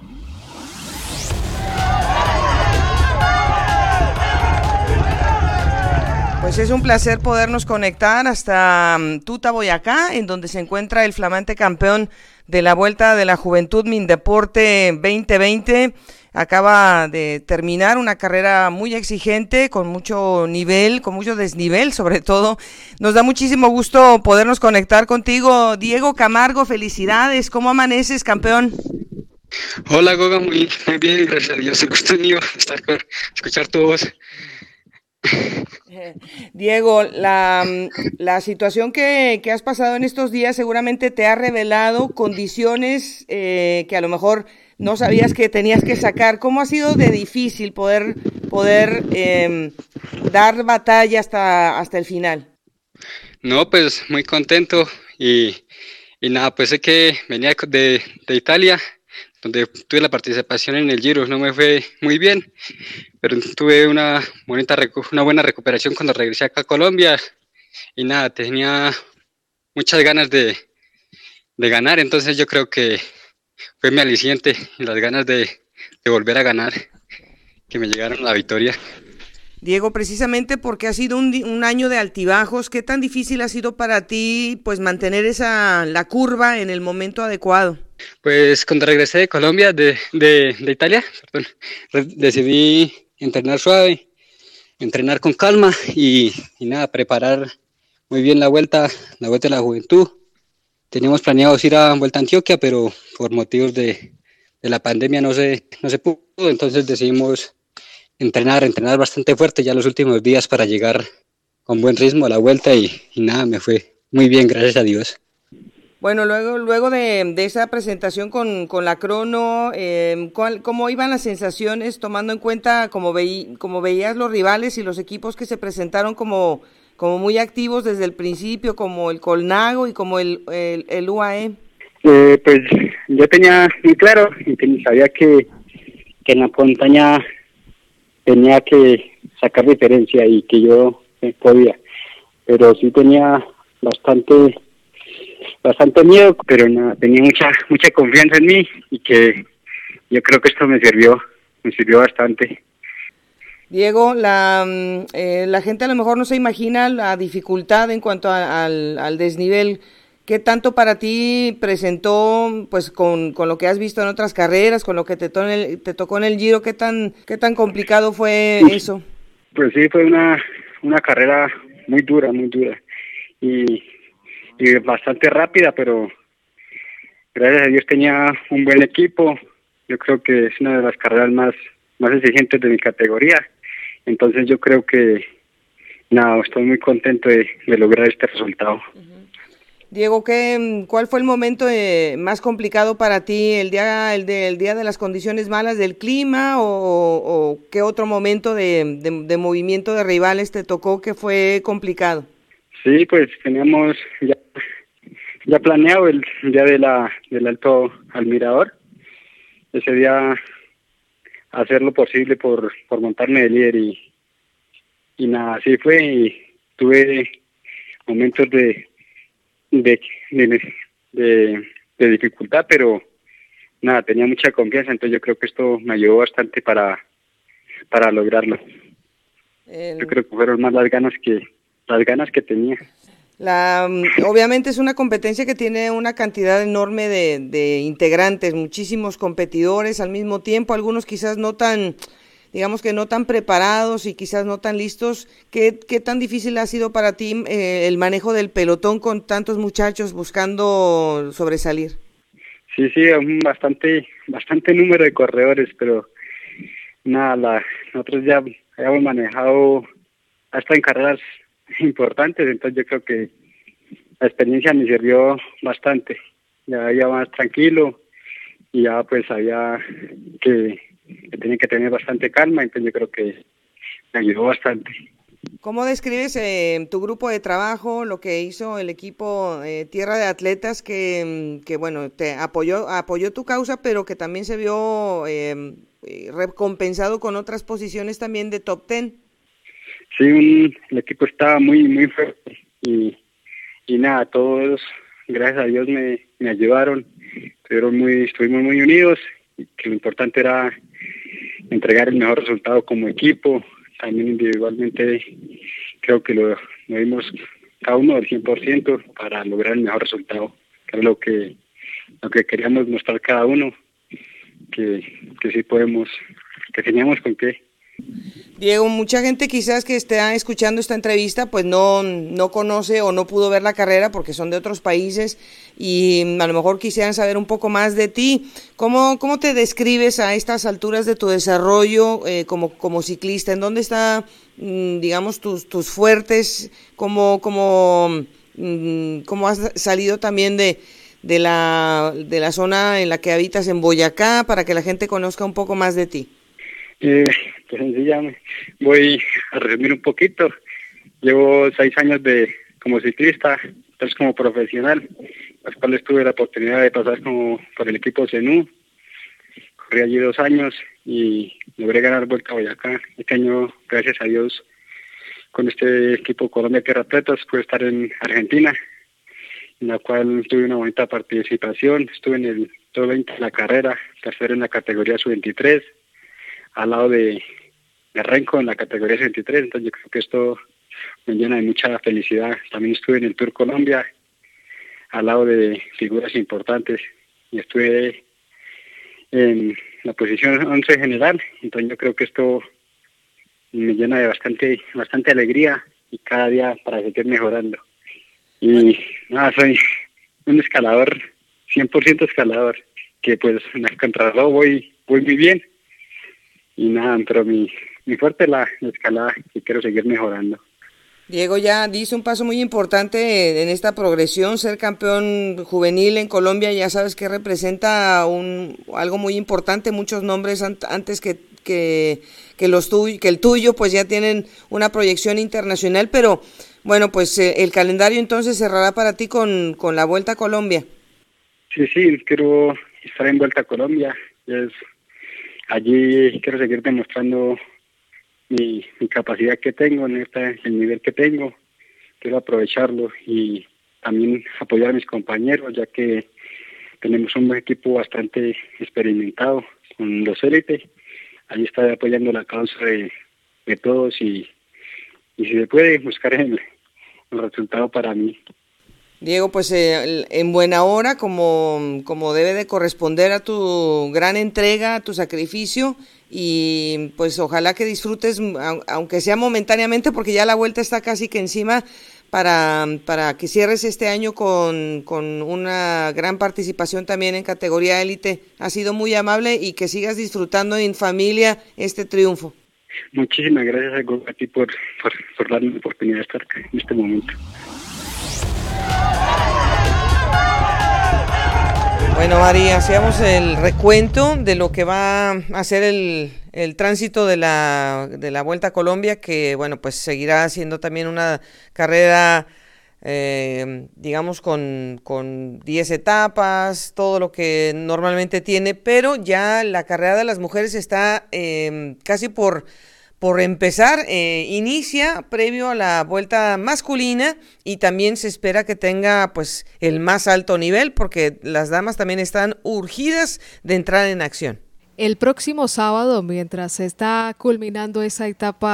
Pues es un placer podernos conectar hasta Tuta, Boyacá, en donde se encuentra el flamante campeón de la Vuelta de la Juventud Mindeporte veinte veinte. Acaba de terminar una carrera muy exigente, con mucho nivel, con mucho desnivel sobre todo. Nos da muchísimo gusto podernos conectar contigo, Diego Camargo. Felicidades, ¿cómo amaneces, campeón? Hola, Goga, muy, muy bien, gracias a Dios. El gusto es mío estar con, escuchar tu voz. Diego, la, la situación que, que has pasado en estos días seguramente te ha revelado condiciones eh, que a lo mejor no sabías que tenías que sacar. ¿Cómo ha sido de difícil poder, poder eh, dar batalla hasta, hasta el final? No, pues muy contento y, y nada, pues sé que venía de, de Italia, donde tuve la participación en el Giro. No me fue muy bien, pero tuve una, bonita, una buena recuperación cuando regresé acá a Colombia y nada, tenía muchas ganas de, de ganar, entonces yo creo que fue mi aliciente y las ganas de, de volver a ganar que me llegaron a la victoria. Diego, precisamente porque ha sido un, un año de altibajos, ¿qué tan difícil ha sido para ti pues mantener esa la curva en el momento adecuado? Pues cuando regresé de Colombia, de, de, de Italia, perdón, decidí entrenar suave, entrenar con calma y, y nada, preparar muy bien la vuelta, la vuelta de la juventud. Teníamos planeados ir a Vuelta a Antioquia, pero por motivos de, de la pandemia no se, no se pudo, entonces decidimos entrenar, entrenar bastante fuerte ya los últimos días para llegar con buen ritmo a la vuelta y, y nada, me fue muy bien, gracias a Dios. Bueno, luego luego de, de esa presentación con, con la crono, eh, ¿cuál, ¿cómo iban las sensaciones tomando en cuenta cómo, veí, cómo veías los rivales y los equipos que se presentaron como, como muy activos desde el principio, como el Colnago y como el, el, el U A E? Eh, pues yo tenía muy claro y sabía que, que en la montaña tenía que sacar diferencia y que yo eh, podía, pero sí tenía bastante bastante miedo, pero no, tenía mucha mucha confianza en mí y que yo creo que esto me sirvió me sirvió bastante. Diego, la eh, la gente a lo mejor no se imagina la dificultad en cuanto a, al, al desnivel. ¿Qué tanto para ti presentó, pues, con, con lo que has visto en otras carreras, con lo que te, to en el, te tocó en el Giro? ¿Qué tan qué tan complicado fue pues, eso? Pues sí, fue una una carrera muy dura, muy dura y, y bastante rápida, pero gracias a Dios tenía un buen equipo. Yo creo que es una de las carreras más más exigentes de mi categoría. Entonces yo creo que, nada, estoy muy contento de, de lograr este resultado. Uh-huh. Diego, ¿qué, ¿cuál fue el momento eh, más complicado para ti? ¿El día el, de, el día de las condiciones malas del clima o, o qué otro momento de, de, de movimiento de rivales te tocó que fue complicado? Sí, pues teníamos ya, ya planeado el día de la del Alto al Mirador. Ese día hacer lo posible por, por montarme de líder y, y nada, así fue y tuve momentos de De, de, de, de dificultad, pero nada, tenía mucha confianza, entonces yo creo que esto me ayudó bastante para, para lograrlo. El... Yo creo que fueron más las ganas que las ganas que tenía. La, obviamente es una competencia que tiene una cantidad enorme de, de integrantes, muchísimos competidores al mismo tiempo, algunos quizás no tan, digamos que no tan preparados y quizás no tan listos. ¿Qué, qué tan difícil ha sido para ti eh, el manejo del pelotón con tantos muchachos buscando sobresalir? Sí, sí, un bastante, bastante número de corredores, pero nada, la, nosotros ya habíamos manejado hasta en carreras importantes, entonces yo creo que la experiencia me sirvió bastante. Ya iba más tranquilo y ya pues sabía que, que tenía que tener bastante calma, entonces yo creo que me ayudó bastante. ¿Cómo describes eh, tu grupo de trabajo, lo que hizo el equipo eh, Tierra de Atletas, que, que bueno, te apoyó, apoyó tu causa, pero que también se vio eh, recompensado con otras posiciones también de top ten? Sí, un, el equipo estaba muy muy fuerte y, y nada, todos, gracias a Dios, me, me ayudaron, estuvieron muy, estuvimos muy unidos, y que lo importante era entregar el mejor resultado como equipo. También individualmente creo que lo, lo dimos cada uno del cien por ciento para lograr el mejor resultado, que es lo que, lo que queríamos mostrar cada uno, que, que sí podemos, que teníamos con qué. Diego, mucha gente quizás que esté escuchando esta entrevista pues no, no conoce o no pudo ver la carrera porque son de otros países y a lo mejor quisieran saber un poco más de ti. ¿Cómo, cómo te describes a estas alturas de tu desarrollo eh, como, como ciclista? ¿En dónde está, digamos, tus, tus fuertes? ¿Cómo, cómo, cómo has salido también de, de, la, de la zona en la que habitas en Boyacá para que la gente conozca un poco más de ti? Eh, pues sencillamente voy a resumir un poquito. Llevo seis años de como ciclista, entonces como profesional, los cuales tuve la oportunidad de pasar como por el equipo Zenú. Corrí allí dos años y logré ganar Vuelta a Boyacá. Este año, gracias a Dios, con este equipo Colombia Tierra Atletas pude estar en Argentina, en la cual tuve una bonita participación. Estuve en el top veinte de la carrera, tercero en la categoría sub veintitrés, al lado de, de Renko en la categoría veintitrés, entonces yo creo que esto me llena de mucha felicidad. También estuve en el Tour Colombia, al lado de figuras importantes, y estuve en la posición once general, entonces yo creo que esto me llena de bastante, bastante alegría y cada día para seguir mejorando. Y nada, soy un escalador, cien por ciento escalador, que pues en el contrarreloj voy, voy muy bien. Y nada, pero mi, mi fuerte es la, la escalada y quiero seguir mejorando. Diego, ya diste un paso muy importante en esta progresión, ser campeón juvenil en Colombia, ya sabes que representa un algo muy importante, muchos nombres antes que, que, que, los tuy, que el tuyo pues ya tienen una proyección internacional, pero bueno, pues eh, el calendario entonces cerrará para ti con, con la Vuelta a Colombia. Sí, sí, quiero estar en Vuelta a Colombia, es... Allí quiero seguir demostrando mi, mi capacidad que tengo, en este, el nivel que tengo. Quiero aprovecharlo y también apoyar a mis compañeros, ya que tenemos un equipo bastante experimentado con los élites. Allí estaré apoyando la causa de, de todos y, y si se puede buscar el, el resultado para mí. Diego, pues eh, en buena hora, como, como debe de corresponder a tu gran entrega, a tu sacrificio, y pues ojalá que disfrutes, aunque sea momentáneamente, porque ya la vuelta está casi que encima, para, para que cierres este año con, con una gran participación también en categoría élite. Ha sido muy amable y que sigas disfrutando en familia este triunfo. Muchísimas gracias a ti por, por, por darme la oportunidad de estar en este momento. Bueno, María, hacíamos el recuento de lo que va a ser el, el tránsito de la, de la Vuelta a Colombia, que bueno, pues seguirá siendo también una carrera, eh, digamos, con, con diez etapas, todo lo que normalmente tiene, pero ya la carrera de las mujeres está eh, casi por... Por empezar, eh, inicia previo a la vuelta masculina y también se espera que tenga pues el más alto nivel porque las damas también están urgidas de entrar en acción. El próximo sábado, mientras se está culminando esa etapa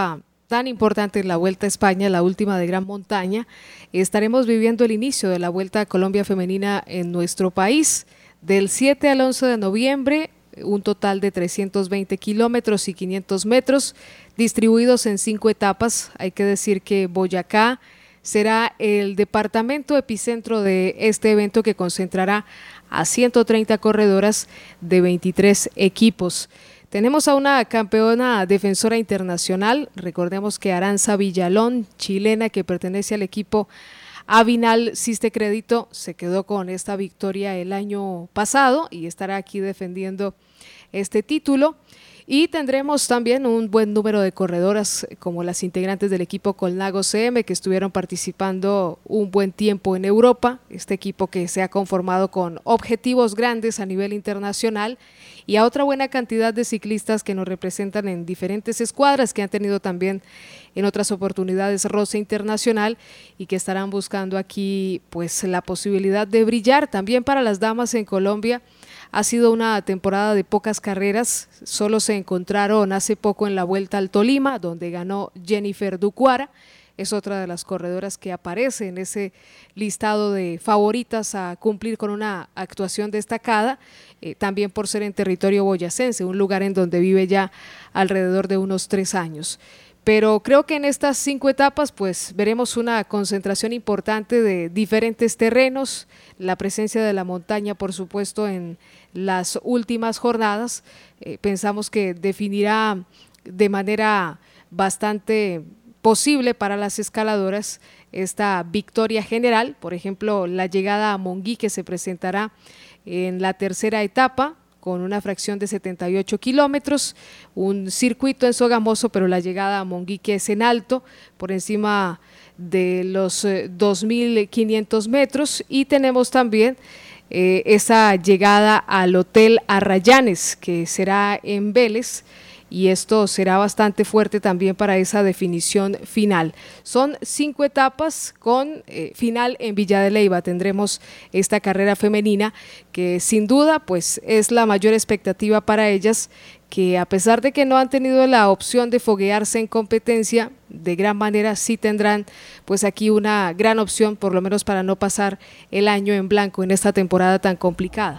tan importante en la Vuelta a España, la última de gran montaña, estaremos viviendo el inicio de la Vuelta a Colombia Femenina en nuestro país. Del siete al once de noviembre, un total de trescientos veinte kilómetros y quinientos metros, distribuidos en cinco etapas. Hay que decir que Boyacá será el departamento epicentro de este evento, que concentrará a ciento treinta corredoras de veintitrés equipos. Tenemos a una campeona defensora internacional, recordemos que Aranza Villalón, chilena, que pertenece al equipo Avinal Ciste Crédito, se quedó con esta victoria el año pasado y estará aquí defendiendo este título. Y tendremos también un buen número de corredoras como las integrantes del equipo Colnago C M, que estuvieron participando un buen tiempo en Europa, este equipo que se ha conformado con objetivos grandes a nivel internacional, y a otra buena cantidad de ciclistas que nos representan en diferentes escuadras, que han tenido también en otras oportunidades roce internacional y que estarán buscando aquí pues la posibilidad de brillar. También para las damas en Colombia ha sido una temporada de pocas carreras, solo se encontraron hace poco en la Vuelta al Tolima, donde ganó Jennifer Ducuara. Es otra de las corredoras que aparece en ese listado de favoritas a cumplir con una actuación destacada, eh, también por ser en territorio boyacense, un lugar en donde vive ya alrededor de unos tres años. Pero creo que en estas cinco etapas pues veremos una concentración importante de diferentes terrenos, la presencia de la montaña por supuesto en las últimas jornadas, eh, pensamos que definirá de manera bastante posible para las escaladoras esta victoria general. Por ejemplo, la llegada a Monguí, que se presentará en la tercera etapa con una fracción de setenta y ocho kilómetros, un circuito en Sogamoso, pero la llegada a Monguí, que es en alto, por encima de los eh, dos mil quinientos metros, y tenemos también eh, esa llegada al Hotel Arrayanes, que será en Vélez, y esto será bastante fuerte también para esa definición final. Son cinco etapas con eh, final en Villa de Leyva. Tendremos esta carrera femenina que sin duda pues es la mayor expectativa para ellas, que a pesar de que no han tenido la opción de foguearse en competencia de gran manera, sí tendrán pues aquí una gran opción, por lo menos para no pasar el año en blanco en esta temporada tan complicada.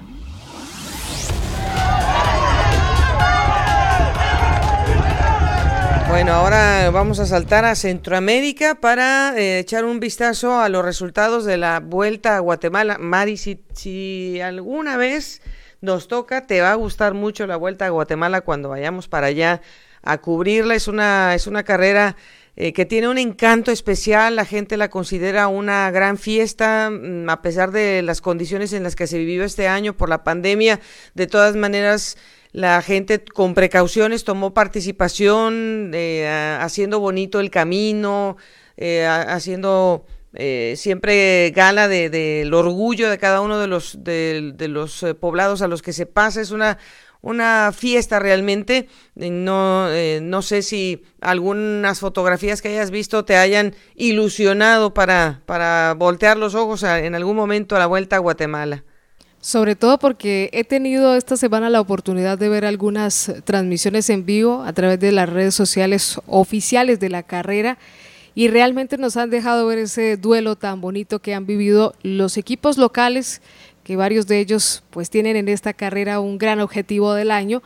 Bueno, ahora vamos a saltar a Centroamérica para eh, echar un vistazo a los resultados de la Vuelta a Guatemala. Mari, si, si alguna vez nos toca, te va a gustar mucho la Vuelta a Guatemala cuando vayamos para allá a cubrirla. Es una, es una carrera eh, que tiene un encanto especial, la gente la considera una gran fiesta, a pesar de las condiciones en las que se vivió este año por la pandemia. De todas maneras, la gente con precauciones tomó participación, eh, haciendo bonito el camino, eh, haciendo eh, siempre gala de, de el orgullo de cada uno de los de, de los poblados a los que se pasa. Es una una fiesta realmente. No eh, no sé si algunas fotografías que hayas visto te hayan ilusionado para para voltear los ojos a, en algún momento a la Vuelta a Guatemala. Sobre todo porque he tenido esta semana la oportunidad de ver algunas transmisiones en vivo a través de las redes sociales oficiales de la carrera, y realmente nos han dejado ver ese duelo tan bonito que han vivido los equipos locales, que varios de ellos pues tienen en esta carrera un gran objetivo del año,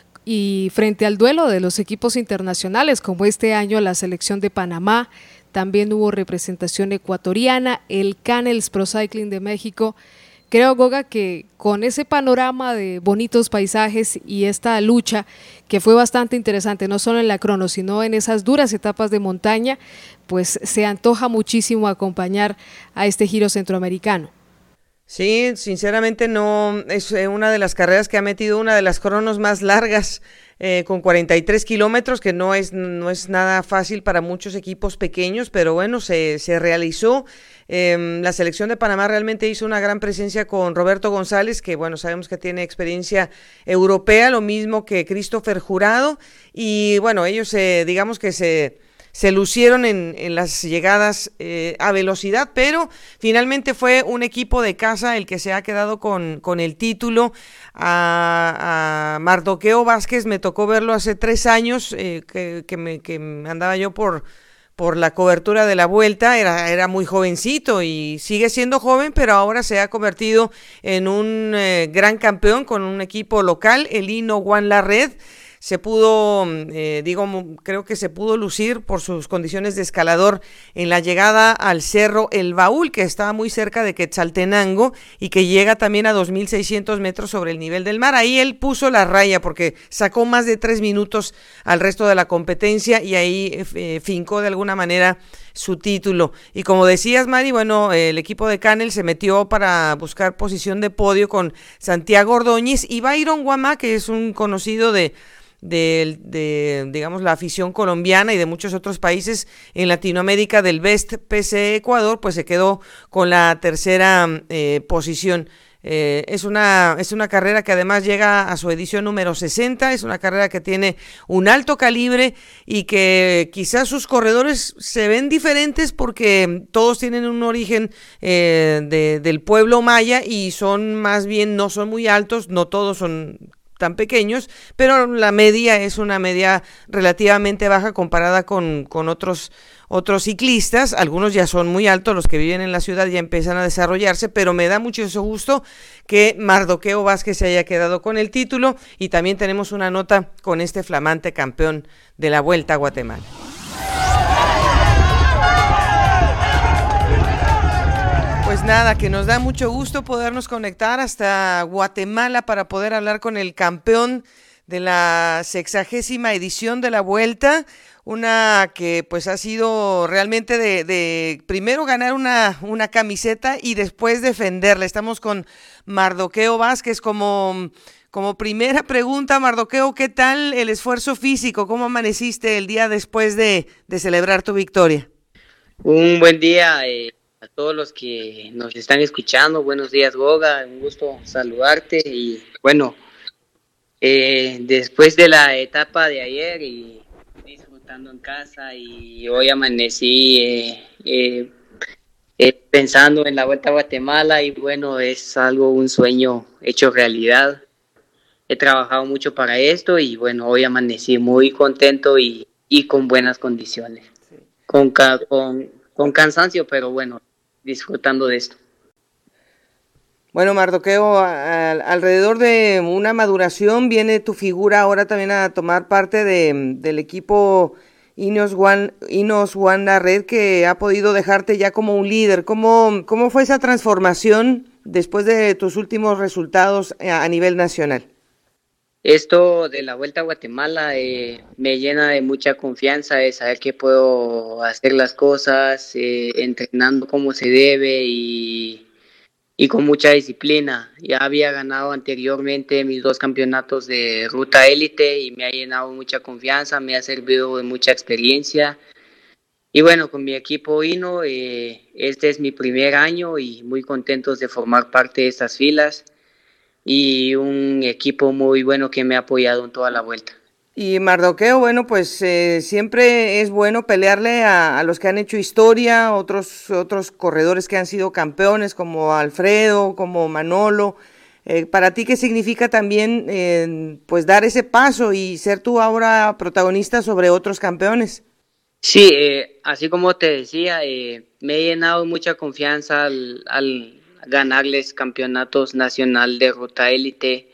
y frente al duelo de los equipos internacionales, como este año la selección de Panamá. También hubo representación ecuatoriana, el Canels Pro Cycling de México. Creo, Goga, que con ese panorama de bonitos paisajes y esta lucha que fue bastante interesante, no solo en la crono, sino en esas duras etapas de montaña, pues se antoja muchísimo acompañar a este Giro Centroamericano. Sí, sinceramente no, es una de las carreras que ha metido una de las cronos más largas, eh, con cuarenta y tres kilómetros, que no es, no es nada fácil para muchos equipos pequeños, pero bueno, se, se realizó. Eh, la selección de Panamá realmente hizo una gran presencia con Roberto González, que bueno, sabemos que tiene experiencia europea, lo mismo que Christopher Jurado, y bueno, ellos eh, digamos que se... se lucieron en, en las llegadas eh, a velocidad, pero finalmente fue un equipo de casa el que se ha quedado con, con el título. A, a Mardoqueo Vázquez me tocó verlo hace tres años, eh, que, que, me, que andaba yo por... por la cobertura de la Vuelta, era, era muy jovencito y sigue siendo joven, pero ahora se ha convertido en un eh, gran campeón con un equipo local, el Hino Juan Larred. Se pudo, eh, digo, creo que se pudo lucir por sus condiciones de escalador en la llegada al cerro El Baúl, que está muy cerca de Quetzaltenango y que llega también a dos mil seiscientos metros sobre el nivel del mar. Ahí él puso la raya porque sacó más de tres minutos al resto de la competencia y ahí eh, fincó de alguna manera su título. Y como decías, Mari, bueno, el equipo de Canel se metió para buscar posición de podio con Santiago Ordóñez y Byron Guamá, que es un conocido de De, de, digamos, la afición colombiana y de muchos otros países en Latinoamérica del Best P C Ecuador, pues se quedó con la tercera eh, posición. Eh, es una, es una carrera que además llega a su edición número sesenta, es una carrera que tiene un alto calibre y que quizás sus corredores se ven diferentes porque todos tienen un origen eh, de, del pueblo maya y son más bien, no son muy altos, no todos son tan pequeños, pero la media es una media relativamente baja comparada con, con otros, otros ciclistas. Algunos ya son muy altos, los que viven en la ciudad ya empiezan a desarrollarse, pero me da mucho gusto que Mardoqueo Vázquez se haya quedado con el título y también tenemos una nota con este flamante campeón de la Vuelta a Guatemala. Pues nada, que nos da mucho gusto podernos conectar hasta Guatemala para poder hablar con el campeón de la sexagésima edición de la Vuelta, una que pues ha sido realmente de, de primero ganar una, una camiseta y después defenderla. Estamos con Mardoqueo Vázquez. Como, como primera pregunta, Mardoqueo, ¿qué tal el esfuerzo físico? ¿Cómo amaneciste el día después de, de celebrar tu victoria? Un buen día, eh. A todos los que nos están escuchando, buenos días, Goga, un gusto saludarte y bueno, eh, después de la etapa de ayer y disfrutando en casa y hoy amanecí eh, eh, eh, pensando en la Vuelta a Guatemala y bueno, es algo, un sueño hecho realidad. He trabajado mucho para esto y bueno, hoy amanecí muy contento y, y con buenas condiciones, sí. con, con, con cansancio, pero bueno, disfrutando de esto. Bueno, Mardoqueo, al, alrededor de una maduración viene tu figura ahora también a tomar parte de, del equipo Ineos One, Ineos One Larred, que ha podido dejarte ya como un líder. ¿Cómo, cómo fue esa transformación después de tus últimos resultados a, a nivel nacional? Esto de la Vuelta a Guatemala eh, me llena de mucha confianza, de saber que puedo hacer las cosas, eh, entrenando como se debe y, y con mucha disciplina. Ya había ganado anteriormente mis dos campeonatos de ruta élite y me ha llenado mucha confianza, me ha servido de mucha experiencia. Y bueno, con mi equipo Hino, eh, este es mi primer año y muy contentos de formar parte de estas filas. Y un equipo muy bueno que me ha apoyado en toda la vuelta. Y Mardoqueo, bueno, pues eh, siempre es bueno pelearle a, a los que han hecho historia, otros otros corredores que han sido campeones como Alfredo, como Manolo. Eh, ¿Para ti qué significa también eh, pues dar ese paso y ser tú ahora protagonista sobre otros campeones? Sí, eh, así como te decía, eh, me he llenado mucha confianza al... al ganarles campeonatos nacional de ruta élite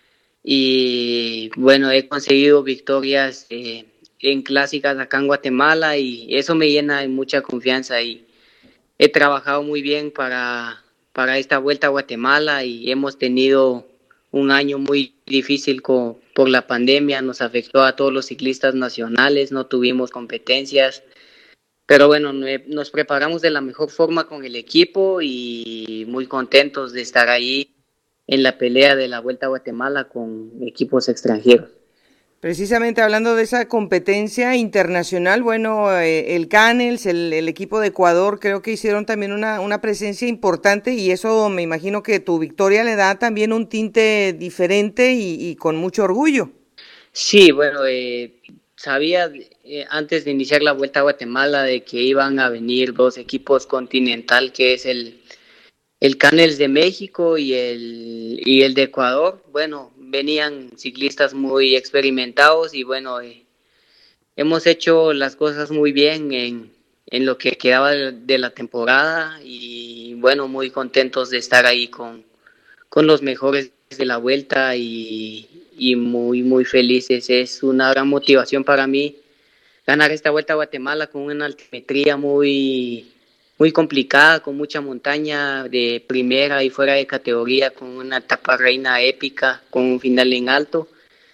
y bueno, he conseguido victorias eh, en clásicas acá en Guatemala y eso me llena de mucha confianza y he trabajado muy bien para, para esta Vuelta a Guatemala y hemos tenido un año muy difícil con, por la pandemia, nos afectó a todos los ciclistas nacionales, no tuvimos competencias. Pero bueno, nos preparamos de la mejor forma con el equipo y muy contentos de estar ahí en la pelea de la Vuelta a Guatemala con equipos extranjeros. Precisamente hablando de esa competencia internacional, bueno, eh, el Canels, el, el equipo de Ecuador, creo que hicieron también una, una presencia importante y eso me imagino que tu victoria le da también un tinte diferente y, y con mucho orgullo. Sí, bueno, eh, sabía eh, antes de iniciar la Vuelta a Guatemala de que iban a venir dos equipos continental, que es el, el Canels de México y el, y el de Ecuador. Bueno, venían ciclistas muy experimentados y bueno, eh, hemos hecho las cosas muy bien en, en lo que quedaba de, de la temporada y bueno, muy contentos de estar ahí con, con los mejores de la Vuelta y, y muy, muy felices. Es una gran motivación para mí ganar esta Vuelta a Guatemala con una altimetría muy, muy complicada, con mucha montaña de primera y fuera de categoría, con una etapa reina épica, con un final en alto.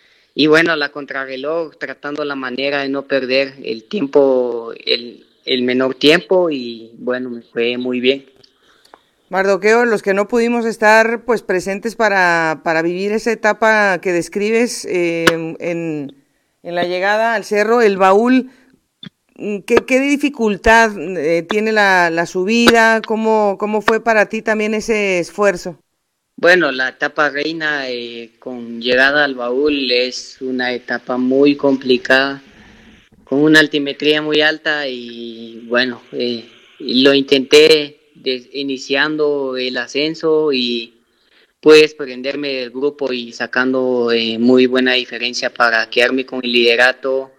Y bueno, la contrarreloj, tratando la manera de no perder el tiempo, el, el menor tiempo y bueno, me fue muy bien. Mardoqueo, los que no pudimos estar pues presentes para, para vivir esa etapa que describes eh, en, en la llegada al cerro, el Baúl, ¿qué, qué dificultad eh, tiene la, la subida? ¿Cómo, ¿Cómo fue para ti también ese esfuerzo? Bueno, la etapa reina eh, con llegada al Baúl es una etapa muy complicada, con una altimetría muy alta y bueno, eh, lo intenté de, iniciando el ascenso y pude desprenderme del grupo y sacando eh, muy buena diferencia para quedarme con el liderato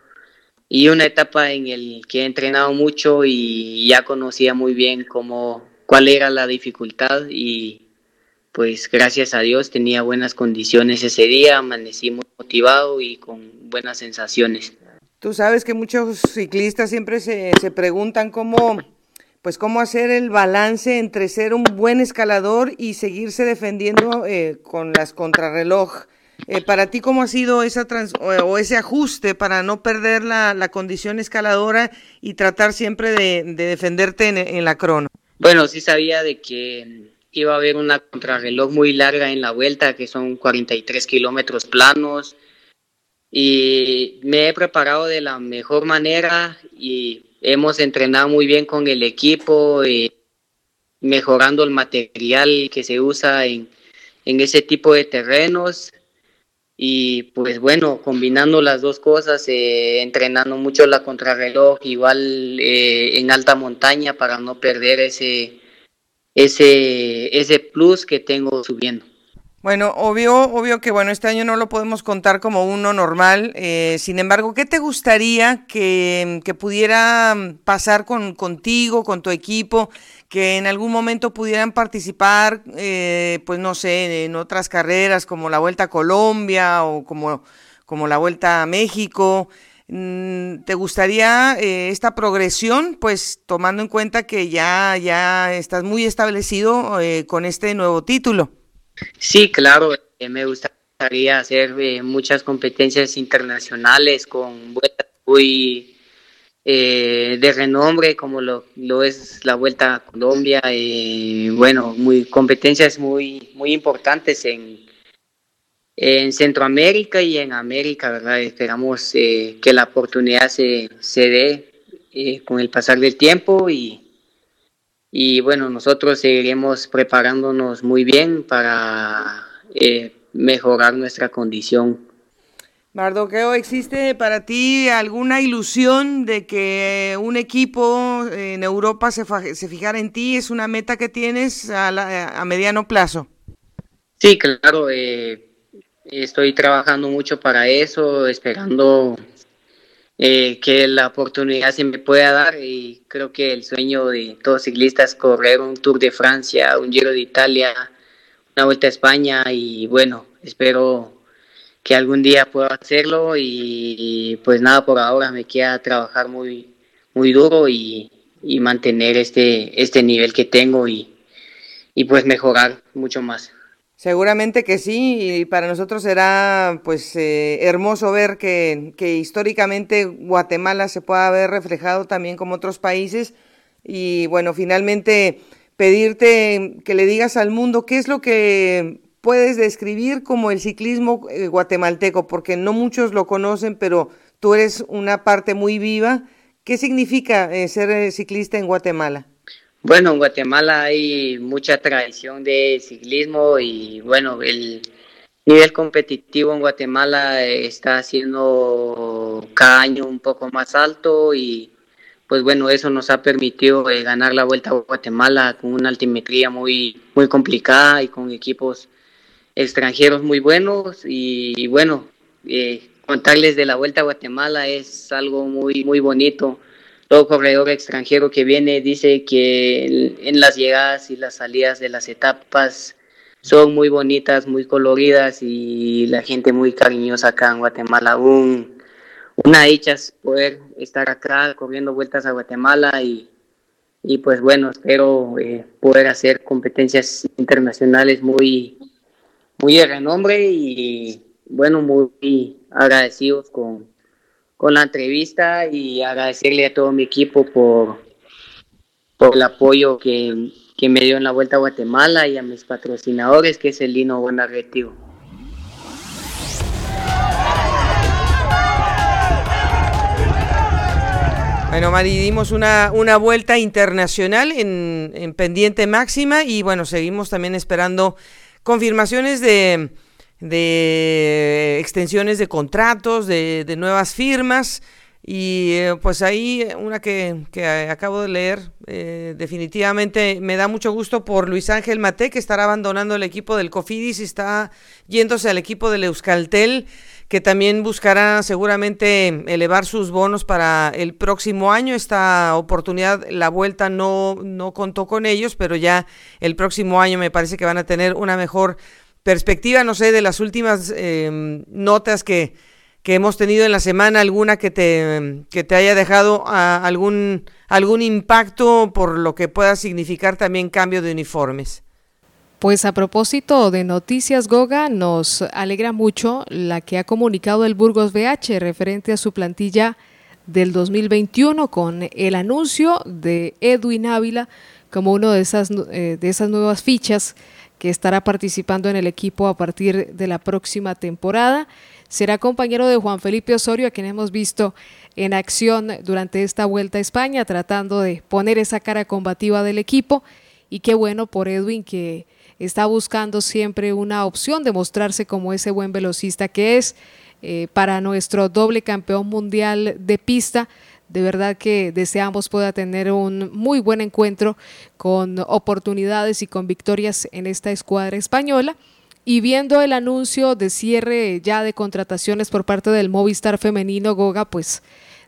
y una etapa en el que he entrenado mucho y ya conocía muy bien cómo, cuál era la dificultad y pues gracias a Dios tenía buenas condiciones ese día, amanecí muy motivado y con buenas sensaciones. Tú sabes que muchos ciclistas siempre se, se preguntan cómo, pues cómo hacer el balance entre ser un buen escalador y seguirse defendiendo eh, con las contrarreloj. Eh, para ti, ¿cómo ha sido esa trans, o, o ese ajuste para no perder la, la condición escaladora y tratar siempre de, de defenderte en, en la crono? Bueno, sí sabía de que iba a haber una contrarreloj muy larga en la vuelta, que son cuarenta y tres kilómetros planos, y me he preparado de la mejor manera y hemos entrenado muy bien con el equipo, y mejorando el material que se usa en, en ese tipo de terrenos y pues bueno, combinando las dos cosas, eh, entrenando mucho la contrarreloj, igual eh, en alta montaña para no perder ese, ese, ese plus que tengo subiendo. Bueno, obvio, obvio que bueno, este año no lo podemos contar como uno normal, eh, sin embargo, ¿qué te gustaría que, que pudiera pasar con, contigo, con tu equipo, que en algún momento pudieran participar, eh, pues no sé, en otras carreras como la Vuelta a Colombia o como, como la Vuelta a México? ¿Te gustaría eh, esta progresión, pues tomando en cuenta que ya, ya estás muy establecido eh, con este nuevo título? Sí, claro, eh, me gustaría hacer eh, muchas competencias internacionales con vueltas muy eh, de renombre como lo, lo es la Vuelta a Colombia, eh, bueno, muy competencias muy muy importantes en, en Centroamérica y en América, ¿verdad? Esperamos eh, que la oportunidad se, se dé eh, con el pasar del tiempo y Y bueno, nosotros seguiremos preparándonos muy bien para eh, mejorar nuestra condición. Mardoqueo, ¿existe para ti alguna ilusión de que un equipo en Europa se, se fijara en ti? ¿Es una meta que tienes a, la, a mediano plazo? Sí, claro, eh, estoy trabajando mucho para eso, esperando Eh, que la oportunidad se me pueda dar y creo que el sueño de todos ciclistas es correr un Tour de Francia, un Giro de Italia, una Vuelta a España y bueno, espero que algún día pueda hacerlo y, y pues nada, por ahora me queda trabajar muy muy duro y, y mantener este este nivel que tengo y, y pues mejorar mucho más. Seguramente que sí, y para nosotros será pues eh, hermoso ver que, que históricamente Guatemala se pueda ver reflejado también como otros países y bueno, finalmente pedirte que le digas al mundo qué es lo que puedes describir como el ciclismo eh, guatemalteco, porque no muchos lo conocen, pero tú eres una parte muy viva. ¿Qué significa eh, ser ciclista en Guatemala? Bueno, en Guatemala hay mucha tradición de ciclismo y bueno, el, nivel competitivo en Guatemala está siendo cada año un poco más alto y pues bueno, eso nos ha permitido eh, ganar la Vuelta a Guatemala con una altimetría muy, muy complicada y con equipos extranjeros muy buenos y, y bueno, eh, contarles de la Vuelta a Guatemala es algo muy, muy bonito. Todo corredor extranjero que viene dice que en las llegadas y las salidas de las etapas son muy bonitas, muy coloridas y la gente muy cariñosa acá en Guatemala. Un, una dicha es poder estar acá corriendo vueltas a Guatemala y, y pues bueno, espero eh, poder hacer competencias internacionales muy, muy de renombre y bueno, muy agradecidos con, con la entrevista y agradecerle a todo mi equipo por, por el apoyo que, que me dio en la Vuelta a Guatemala y a mis patrocinadores, que es el Lino Bonarretivo. Bueno, Mari, dimos una, una vuelta internacional en, en pendiente máxima y bueno, seguimos también esperando confirmaciones de, de extensiones de contratos, de, de nuevas firmas y eh, pues ahí una que, que acabo de leer, eh, definitivamente me da mucho gusto por Luis Ángel Maté, que estará abandonando el equipo del Cofidis y está yéndose al equipo del Euskaltel, que también buscará seguramente elevar sus bonos para el próximo año. Esta oportunidad, la Vuelta no, no contó con ellos, pero ya el próximo año me parece que van a tener una mejor perspectiva. No sé, de las últimas eh, notas que, que hemos tenido en la semana, alguna que te, que te haya dejado a, algún, algún impacto por lo que pueda significar también cambio de uniformes. Pues a propósito de noticias, Goga, nos alegra mucho la que ha comunicado el Burgos B H referente a su plantilla del dos mil veintiuno con el anuncio de Edwin Ávila como uno de esas, eh, de esas nuevas fichas que estará participando en el equipo a partir de la próxima temporada. Será compañero de Juan Felipe Osorio, a quien hemos visto en acción durante esta Vuelta a España, tratando de poner esa cara combativa del equipo. Y qué bueno por Edwin, que está buscando siempre una opción de mostrarse como ese buen velocista que es. Eh, para nuestro doble campeón mundial de pista, de verdad que deseamos pueda tener un muy buen encuentro con oportunidades y con victorias en esta escuadra española. Y viendo el anuncio de cierre ya de contrataciones por parte del Movistar femenino, Goga, pues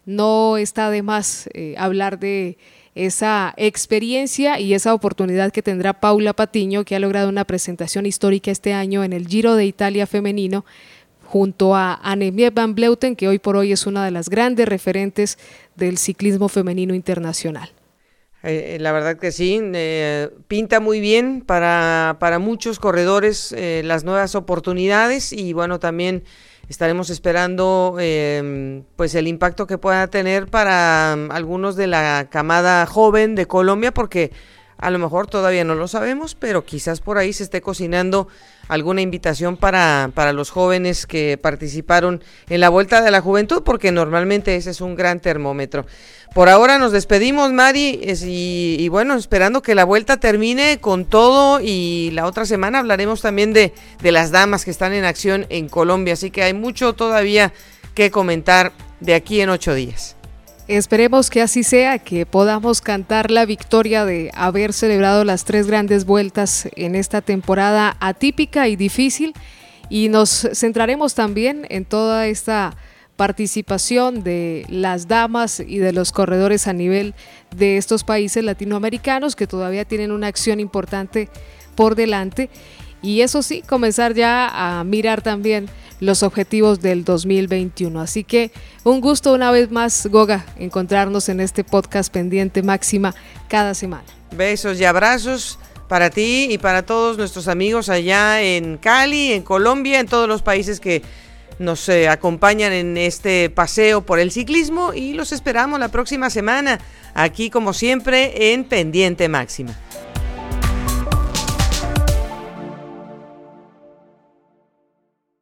no está de más eh, hablar de esa experiencia y esa oportunidad que tendrá Paula Patiño, que ha logrado una presentación histórica este año en el Giro de Italia femenino, junto a Annemiek van Vleuten, que hoy por hoy es una de las grandes referentes del ciclismo femenino internacional. Eh, la verdad que sí, eh, pinta muy bien para, para muchos corredores eh, las nuevas oportunidades y bueno, también estaremos esperando eh, pues el impacto que pueda tener para um, algunos de la camada joven de Colombia, porque a lo mejor todavía no lo sabemos, pero quizás por ahí se esté cocinando alguna invitación para, para los jóvenes que participaron en la Vuelta de la Juventud, porque normalmente ese es un gran termómetro. Por ahora nos despedimos, Mari, y, y bueno, esperando que la Vuelta termine con todo, y la otra semana hablaremos también de, de las damas que están en acción en Colombia, así que hay mucho todavía que comentar de aquí en ocho días. Esperemos que así sea, que podamos cantar la victoria de haber celebrado las tres grandes vueltas en esta temporada atípica y difícil, y nos centraremos también en toda esta participación de las damas y de los corredores a nivel de estos países latinoamericanos que todavía tienen una acción importante por delante, y eso sí, comenzar ya a mirar también los objetivos del dos mil veintiuno. Así que un gusto una vez más, Goga, encontrarnos en este podcast Pendiente Máxima cada semana. Besos y abrazos para ti y para todos nuestros amigos allá en Cali, en Colombia, en todos los países que nos eh, acompañan en este paseo por el ciclismo, y los esperamos la próxima semana aquí como siempre en Pendiente Máxima.